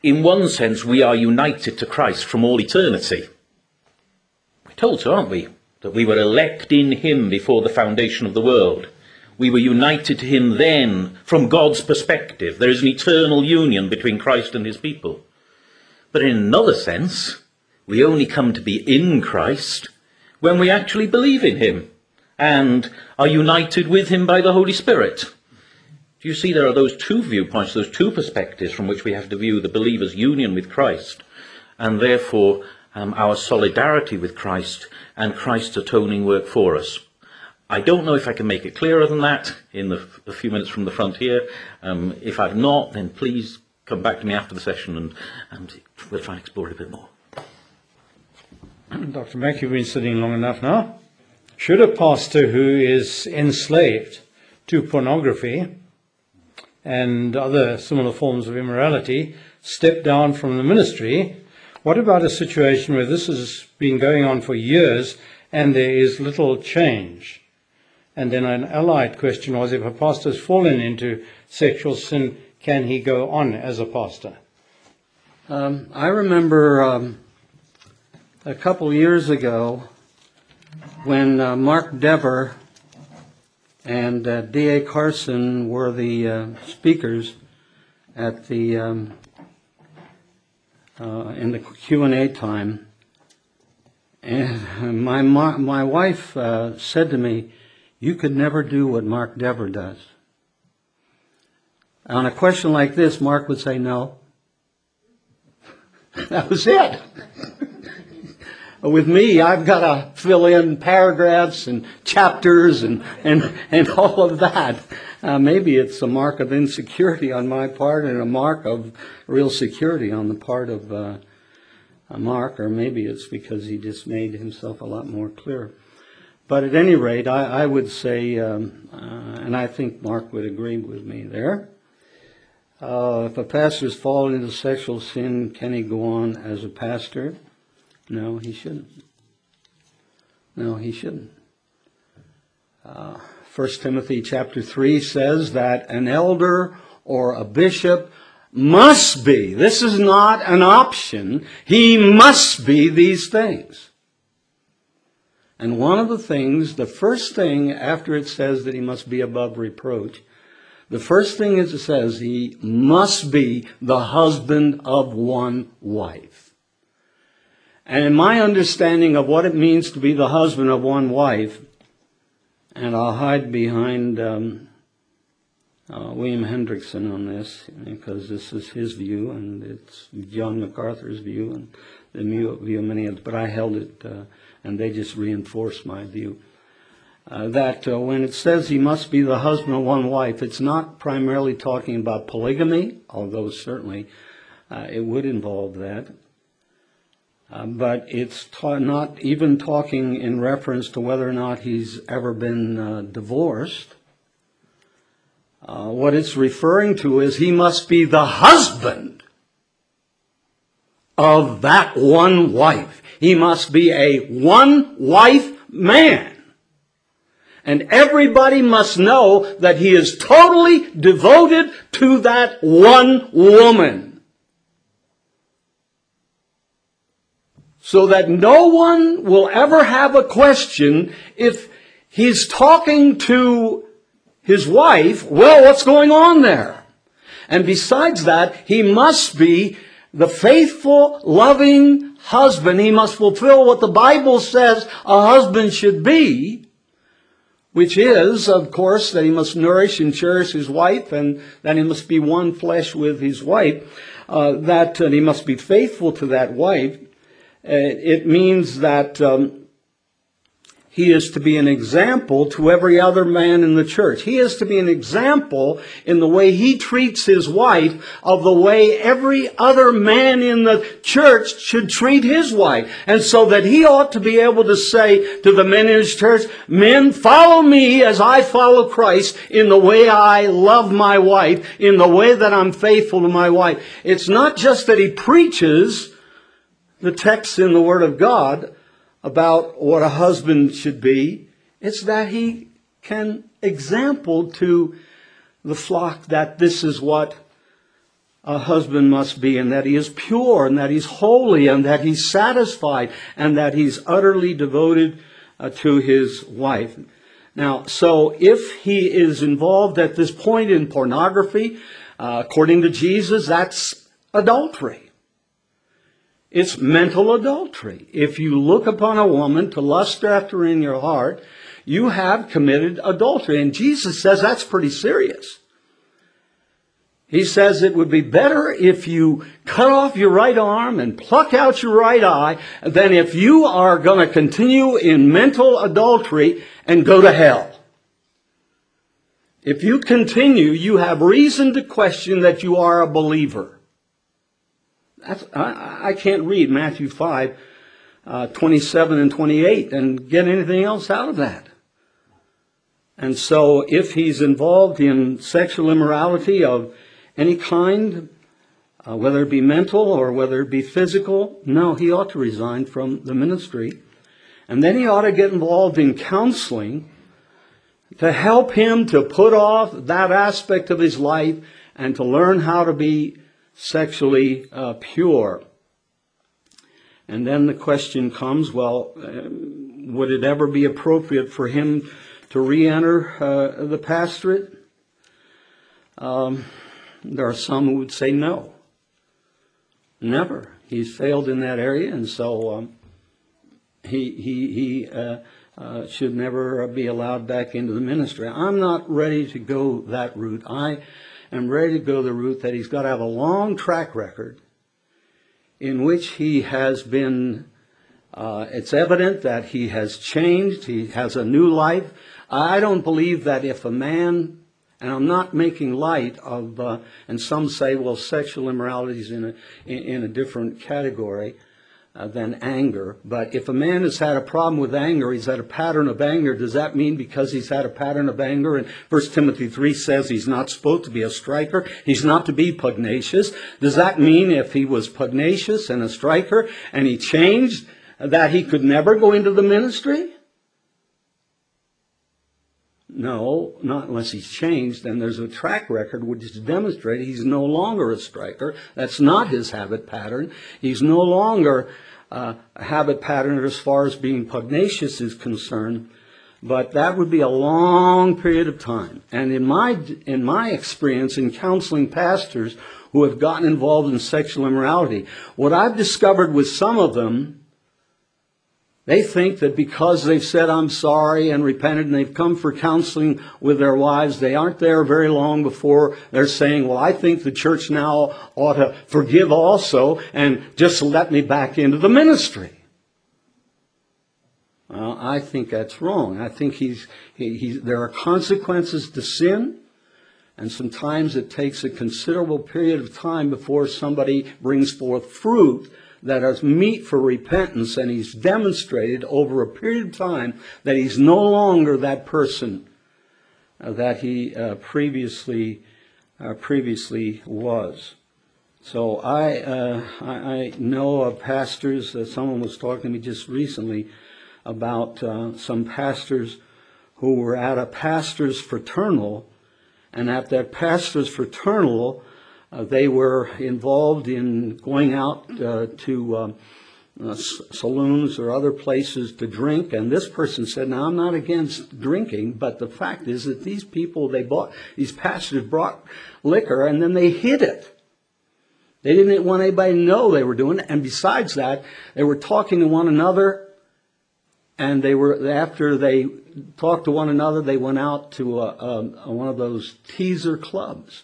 in one sense, we are united to Christ from all eternity. We're told so, aren't we? That we were elect in him before the foundation of the world. We were united to him then from God's perspective. There is an eternal union between Christ and his people. But in another sense, we only come to be in Christ when we actually believe in him and are united with him by the Holy Spirit. Do you see there are those two viewpoints, those two perspectives from which we have to view the believer's union with Christ and therefore um, our solidarity with Christ and Christ's atoning work for us. I don't know if I can make it clearer than that in the, the few minutes from the front here. Um, if I've not, then please come back to me after the session and, and we'll try and explore it a bit more. Doctor Mack, you've been sitting long enough now. Should a pastor who is enslaved to pornography and other similar forms of immorality step down from the ministry? What about a situation where this has been going on for years and there is little change? And then an allied question was, if a pastor has fallen into sexual sin, can he go on as a pastor? Um, I remember um, a couple of years ago when uh, Mark Dever and uh, D A Carson were the uh, speakers at the um, uh, in the Q and A time, and my my wife uh, said to me, "You could never do what Mark Dever does." On a question like this, Mark would say no. That was it. With me, I've got to fill in paragraphs and chapters and, and, and all of that. Uh, maybe it's a mark of insecurity on my part and a mark of real security on the part of uh, Mark, or maybe it's because he just made himself a lot more clear. But at any rate, I, I would say, um, uh, and I think Mark would agree with me there, uh, if a pastor's fallen into sexual sin, can he go on as a pastor? No, he shouldn't. No, he shouldn't. Uh, First Timothy chapter three says that an elder or a bishop must be, this is not an option, he must be these things. And one of the things, the first thing after it says that he must be above reproach, the first thing is it says he must be the husband of one wife. And in my understanding of what it means to be the husband of one wife, and I'll hide behind um, uh, William Hendrickson on this, because this is his view, and it's John MacArthur's view, and the view of many others, but I held it, uh, and they just reinforced my view. Uh, that uh, when it says he must be the husband of one wife, it's not primarily talking about polygamy, although certainly uh, it would involve that. Uh, but it's ta- not even talking in reference to whether or not he's ever been uh, divorced. Uh, what it's referring to is he must be the husband of that one wife. He must be a one-wife man. And everybody must know that he is totally devoted to that one woman. So that no one will ever have a question if he's talking to his wife, well, what's going on there? And besides that, he must be the faithful, loving husband. He must fulfill what the Bible says a husband should be, which is, of course, that he must nourish and cherish his wife, and that he must be one flesh with his wife, uh, that uh, he must be faithful to that wife. Uh, it means that um, he is to be an example to every other man in the church. He is to be an example in the way he treats his wife of the way every other man in the church should treat his wife. And so that he ought to be able to say to the men in his church, men, follow me as I follow Christ in the way I love my wife, in the way that I'm faithful to my wife. It's not just that he preaches the text in the Word of God about what a husband should be. It's that he can example to the flock that this is what a husband must be, and that he is pure, and that he's holy, and that he's satisfied, and that he's utterly devoted uh, to his wife. Now, so if he is involved at this point in pornography, uh, according to Jesus, that's adultery. It's mental adultery. If you look upon a woman to lust after her in your heart, you have committed adultery. And Jesus says that's pretty serious. He says it would be better if you cut off your right arm and pluck out your right eye than if you are going to continue in mental adultery and go to hell. If you continue, you have reason to question that you are a believer. That's, I, I can't read Matthew five, uh, twenty-seven and twenty-eight and get anything else out of that. And so if he's involved in sexual immorality of any kind, uh, whether it be mental or whether it be physical, no, he ought to resign from the ministry. And then he ought to get involved in counseling to help him to put off that aspect of his life and to learn how to be sexually uh, pure. And then the question comes, well, uh, would it ever be appropriate for him to re-enter uh, the pastorate? Um, there are some who would say no. Never. He's failed in that area, and so um, he he he uh, uh, should never be allowed back into the ministry. I'm not ready to go that route. I am ready to go the route that he's got to have a long track record in which he has been, uh, it's evident that he has changed, he has a new life. I don't believe that if a man, and I'm not making light of, uh, and some say, well, sexual immorality is in a, in, in a different category uh, than anger. But if a man has had a problem with anger, he's had a pattern of anger, does that mean because he's had a pattern of anger? And First Timothy three says he's not supposed to be a striker. He's not to be pugnacious. Does that mean if he was pugnacious and a striker and he changed, that he could never go into the ministry? No, not unless he's changed, and there's a track record which is demonstrated he's no longer a striker. That's not his habit pattern. He's no longer uh, a habit pattern as far as being pugnacious is concerned, but that would be a long period of time. And in my in my experience in counseling pastors who have gotten involved in sexual immorality, what I've discovered with some of them, they think that because they've said, I'm sorry, and repented, and they've come for counseling with their wives, they aren't there very long before they're saying, well, I think the church now ought to forgive also and just let me back into the ministry. Well, I think that's wrong. I think he's, he, he's, there are consequences to sin, and sometimes it takes a considerable period of time before somebody brings forth fruit that is meet for repentance, and he's demonstrated over a period of time that he's no longer that person uh, that he uh, previously uh, previously was. So I, uh, I I know of pastors. Uh, someone was talking to me just recently about uh, some pastors who were at a pastor's fraternal, and at that pastor's fraternal, Uh, they were involved in going out uh, to um, uh, s- saloons or other places to drink. And this person said, now, I'm not against drinking, but the fact is that these people, they bought, these pastors brought liquor and then they hid it. They didn't want anybody to know they were doing it. And besides that, they were talking to one another, and they were, after they talked to one another, they went out to a, a, one of those teaser clubs.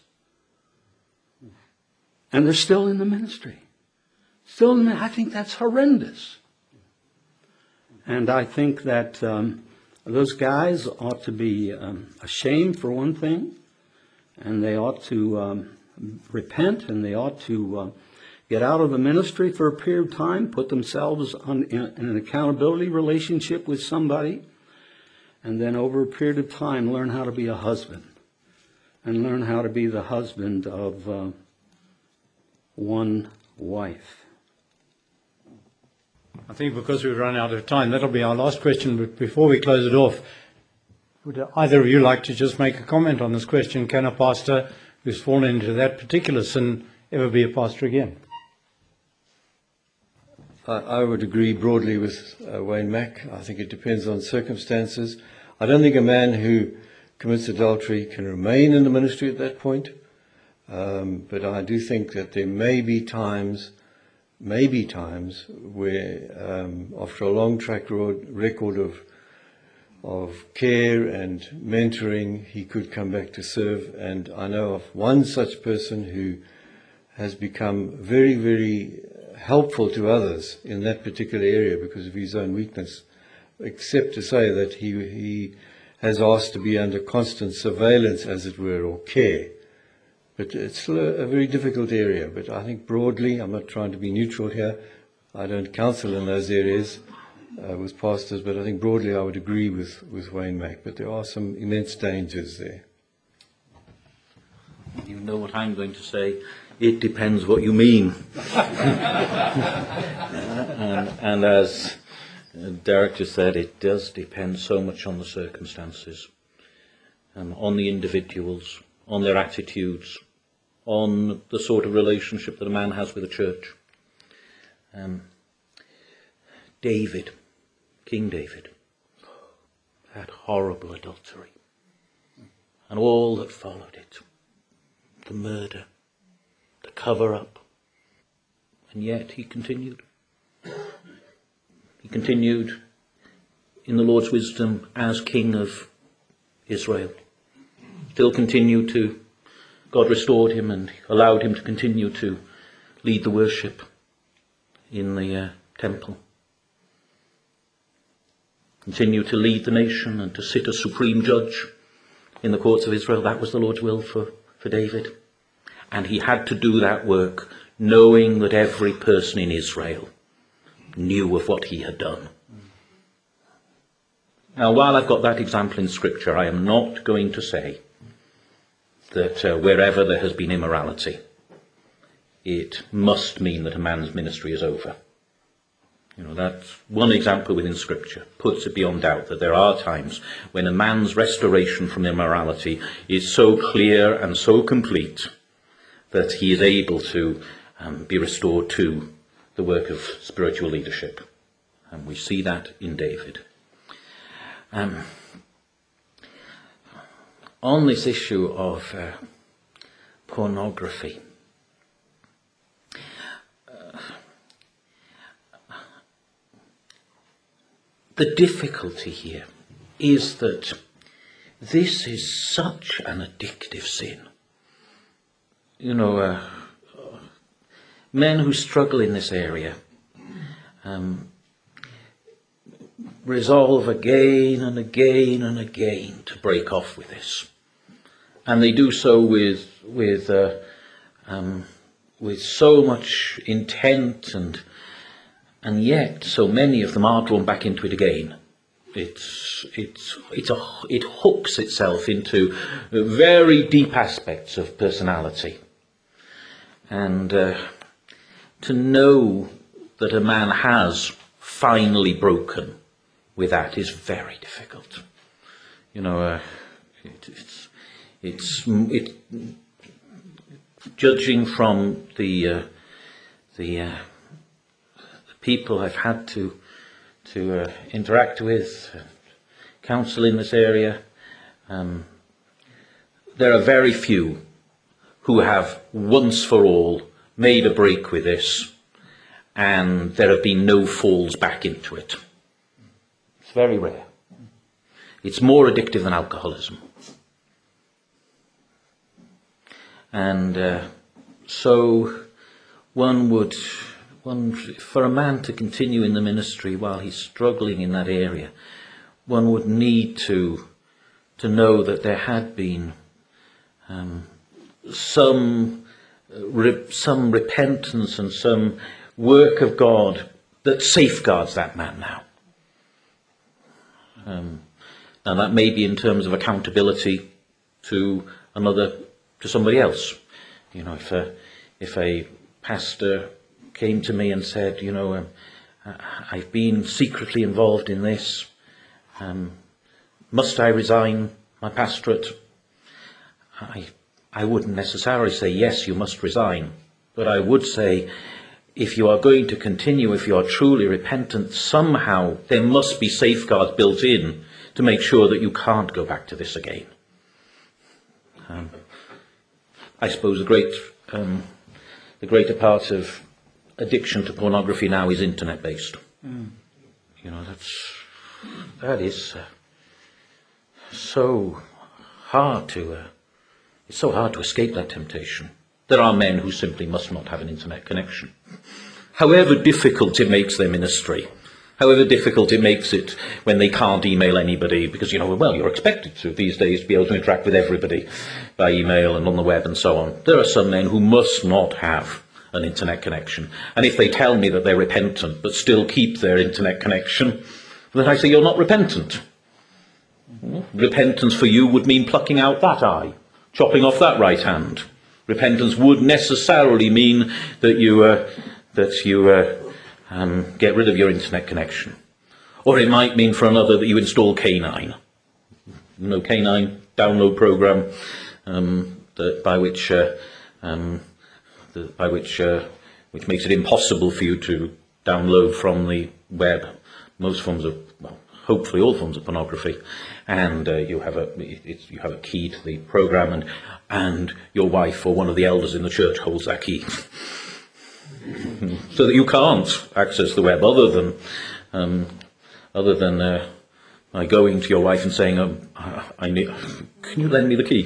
And they're still in the ministry. Still in the, I think that's horrendous. And I think that um, those guys ought to be um, ashamed for one thing. And they ought to um, repent, and they ought to uh, get out of the ministry for a period of time, put themselves on, in, in an accountability relationship with somebody, and then over a period of time learn how to be a husband. And learn how to be the husband of Uh, one wife. I think because we've run out of time, that'll be our last question. But before we close it off, would either of you like to just make a comment on this question? Can a pastor who's fallen into that particular sin ever be a pastor again. I, I would agree broadly with uh, Wayne Mack. I think it depends on circumstances. I don't think a man who commits adultery can remain in the ministry at that point. Um, but I do think that there may be times, may be times where, um, after a long track road, record of of care and mentoring, he could come back to serve. And I know of one such person who has become very, very helpful to others in that particular area because of his own weakness, except to say that he he has asked to be under constant surveillance, as it were, or care. But it's still a, a very difficult area. But I think broadly, I'm not trying to be neutral here, I don't counsel in those areas uh, with pastors, but I think broadly I would agree with, with Wayne Mack, but there are some immense dangers there. You know what I'm going to say. It depends what you mean. and, and as Derek just said, it does depend so much on the circumstances, um, on the individuals, on their attitudes, on the sort of relationship that a man has with the church. Um, David, King David, had horrible adultery and all that followed it, the murder, the cover-up, and yet he continued. He continued in the Lord's wisdom as King of Israel. Still continued to, God restored him and allowed him to continue to lead the worship in the uh, temple. Continue to lead the nation and to sit as supreme judge in the courts of Israel. That was the Lord's will for, for David. And he had to do that work knowing that every person in Israel knew of what he had done. Now, while I've got that example in Scripture, I am not going to say that uh, wherever there has been immorality, it must mean that a man's ministry is over. You know, that's one example within Scripture, puts it beyond doubt that there are times when a man's restoration from immorality is so clear and so complete that he is able to um, be restored to the work of spiritual leadership. And we see that in David. Um, on this issue of uh, pornography, uh, the difficulty here is that this is such an addictive sin. You know, uh, men who struggle in this area um, resolve again and again and again to break off with this, and they do so with with uh, um, with so much intent, and and yet so many of them are drawn back into it again. It's it's it's a it hooks itself into very deep aspects of personality, and uh, to know that a man has finally broken with that is very difficult. You know, uh, it, it's it's it. Judging from the uh, the, uh, the people I've had to to uh, interact with, uh, counsel in this area, um, there are very few who have once for all made a break with this, and there have been no falls back into it. It's very rare. It's more addictive than alcoholism. And uh, so one would, one, for a man to continue in the ministry while he's struggling in that area, one would need to to know that there had been um, some re- some repentance and some work of God that safeguards that man now. Um, now that may be in terms of accountability to another, to somebody else. You know, if a, if a pastor came to me and said, you know, um, I've been secretly involved in this, um, must I resign my pastorate? I, I wouldn't necessarily say, yes, you must resign. But I would say, if you are going to continue, if you are truly repentant, somehow there must be safeguards built in to make sure that you can't go back to this again. Um, I suppose the great, um, the greater part of addiction to pornography now is internet-based. Mm. You know, that's that is uh, so hard to. Uh, it's so hard to escape that temptation. There are men who simply must not have an internet connection, however difficult it makes their ministry. However difficult it makes it when they can't email anybody, because, you know, well, you're expected to these days to be able to interact with everybody by email and on the web and so on. There are some men who must not have an internet connection. And if they tell me that they're repentant but still keep their internet connection, then I say, you're not repentant. Repentance for you would mean plucking out that eye, chopping off that right hand. Repentance would necessarily mean that you, uh, that you, uh, Um, get rid of your internet connection. Or it might mean for another that you install K nine. You know, K nine download program um, that, by which uh, um, the, by which uh, which makes it impossible for you to download from the web most forms of, well, hopefully all forms of pornography, and uh, you have a it's, you have a key to the program, and and your wife or one of the elders in the church holds that key. So that you can't access the web other than um, other than uh, by going to your wife and saying, um, I need, can you lend me the key?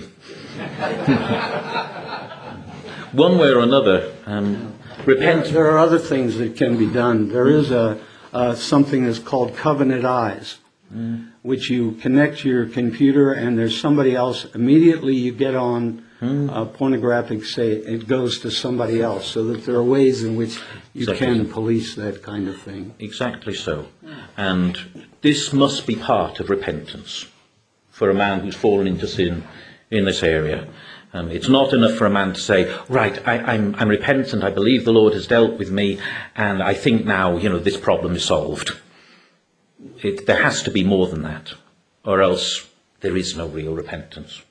One way or another, um, repent. There are other things that can be done. There is a uh, something that's called Covenant Eyes, mm. which you connect to your computer, and there's somebody else. Immediately you get on Uh, pornographic, say it goes to somebody else, so that there are ways in which you exactly. can police that kind of thing. Exactly so. And this must be part of repentance for a man who's fallen into sin in this area. Um, it's not enough for a man to say, right, I, I'm, I'm repentant, I believe the Lord has dealt with me, and I think now, you know, this problem is solved. It, there has to be more than that, or else there is no real repentance.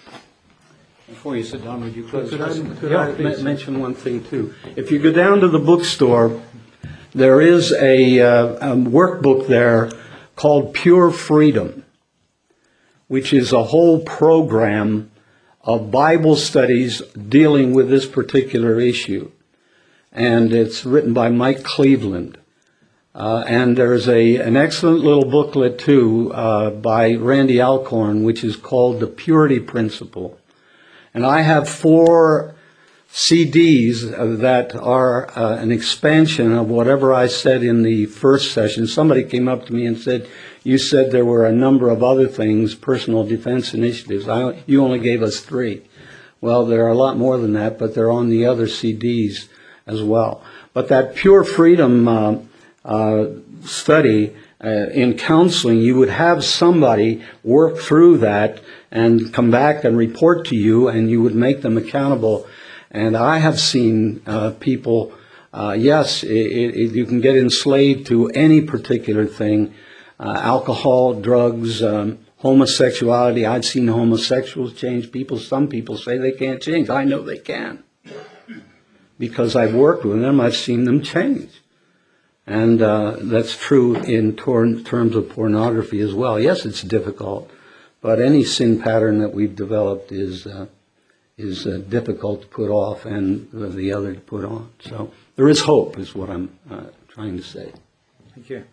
Before you sit down, would you close? Could I, could yeah, I m- mention one thing too? If you go down to the bookstore, there is a, uh, a workbook there called Pure Freedom, which is a whole program of Bible studies dealing with this particular issue. And it's written by Mike Cleveland. Uh, and there's a an excellent little booklet too uh, by Randy Alcorn, which is called The Purity Principle. And I have four C Ds that are uh, an expansion of whatever I said in the first session. Somebody came up to me and said, you said there were a number of other things, personal defense initiatives. I, you only gave us three. Well, there are a lot more than that, but they're on the other C Ds as well. But that Pure Freedom uh, uh, study uh, in counseling, you would have somebody work through that and come back and report to you, and you would make them accountable. And I have seen uh, people, uh, yes, it, it, you can get enslaved to any particular thing, uh, alcohol, drugs, um, homosexuality. I've seen homosexuals change people. Some people say they can't change. I know they can. Because I've worked with them, I've seen them change. And uh, that's true in tor- terms of pornography as well. Yes, it's difficult. But any sin pattern that we've developed is uh, is uh, difficult to put off, and the other to put on. So there is hope, is what I'm uh, trying to say. Thank you.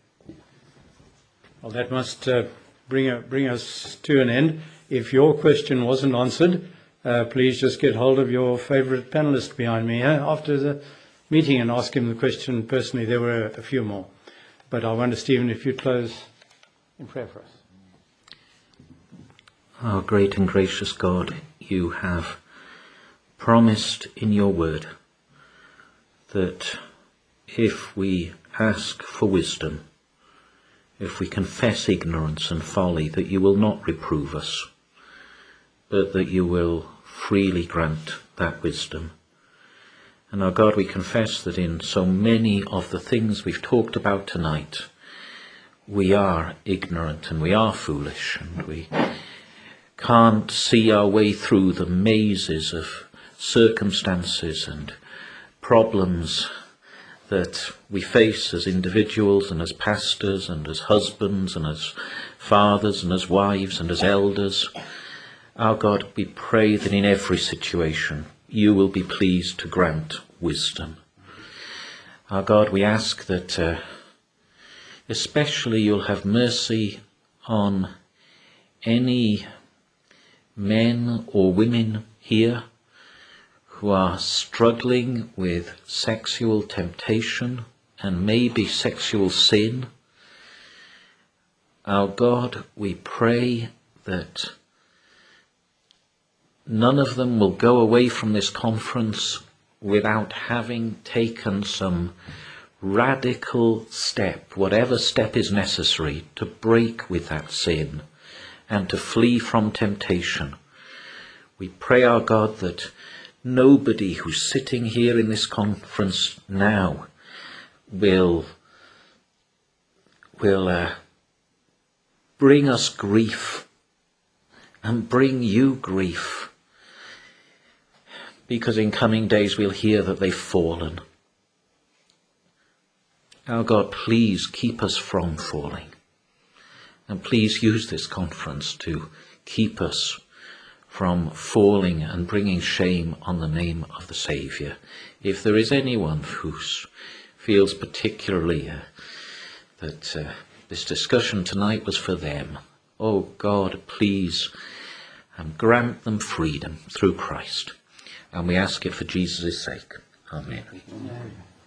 Well, that must uh, bring a, bring us to an end. If your question wasn't answered, uh, please just get hold of your favourite panellist behind me uh, after the meeting and ask him the question personally. There were a few more, but I wonder, Stephen, if you'd close in prayer for us. Our great and gracious God, you have promised in your word that if we ask for wisdom, if we confess ignorance and folly, that you will not reprove us, but that you will freely grant that wisdom. And our God, we confess that in so many of the things we've talked about tonight, we are ignorant and we are foolish, and we can't see our way through the mazes of circumstances and problems that we face as individuals and as pastors and as husbands and as fathers and as wives and as elders. Our God, we pray that in every situation you will be pleased to grant wisdom. Our God, we ask that uh, especially you'll have mercy on any men or women here who are struggling with sexual temptation and maybe sexual sin. Our God, we pray that none of them will go away from this conference without having taken some radical step, whatever step is necessary, to break with that sin and to flee from temptation. We pray, our God, that nobody who's sitting here in this conference now will, will uh, bring us grief and bring you grief, because in coming days we'll hear that they've fallen. Our God, please keep us from falling, and please use this conference to keep us from falling and bringing shame on the name of the Saviour. If there is anyone who feels particularly uh, that uh, this discussion tonight was for them, oh God, please um, grant them freedom through Christ. And we ask it for Jesus' sake. Amen. Amen.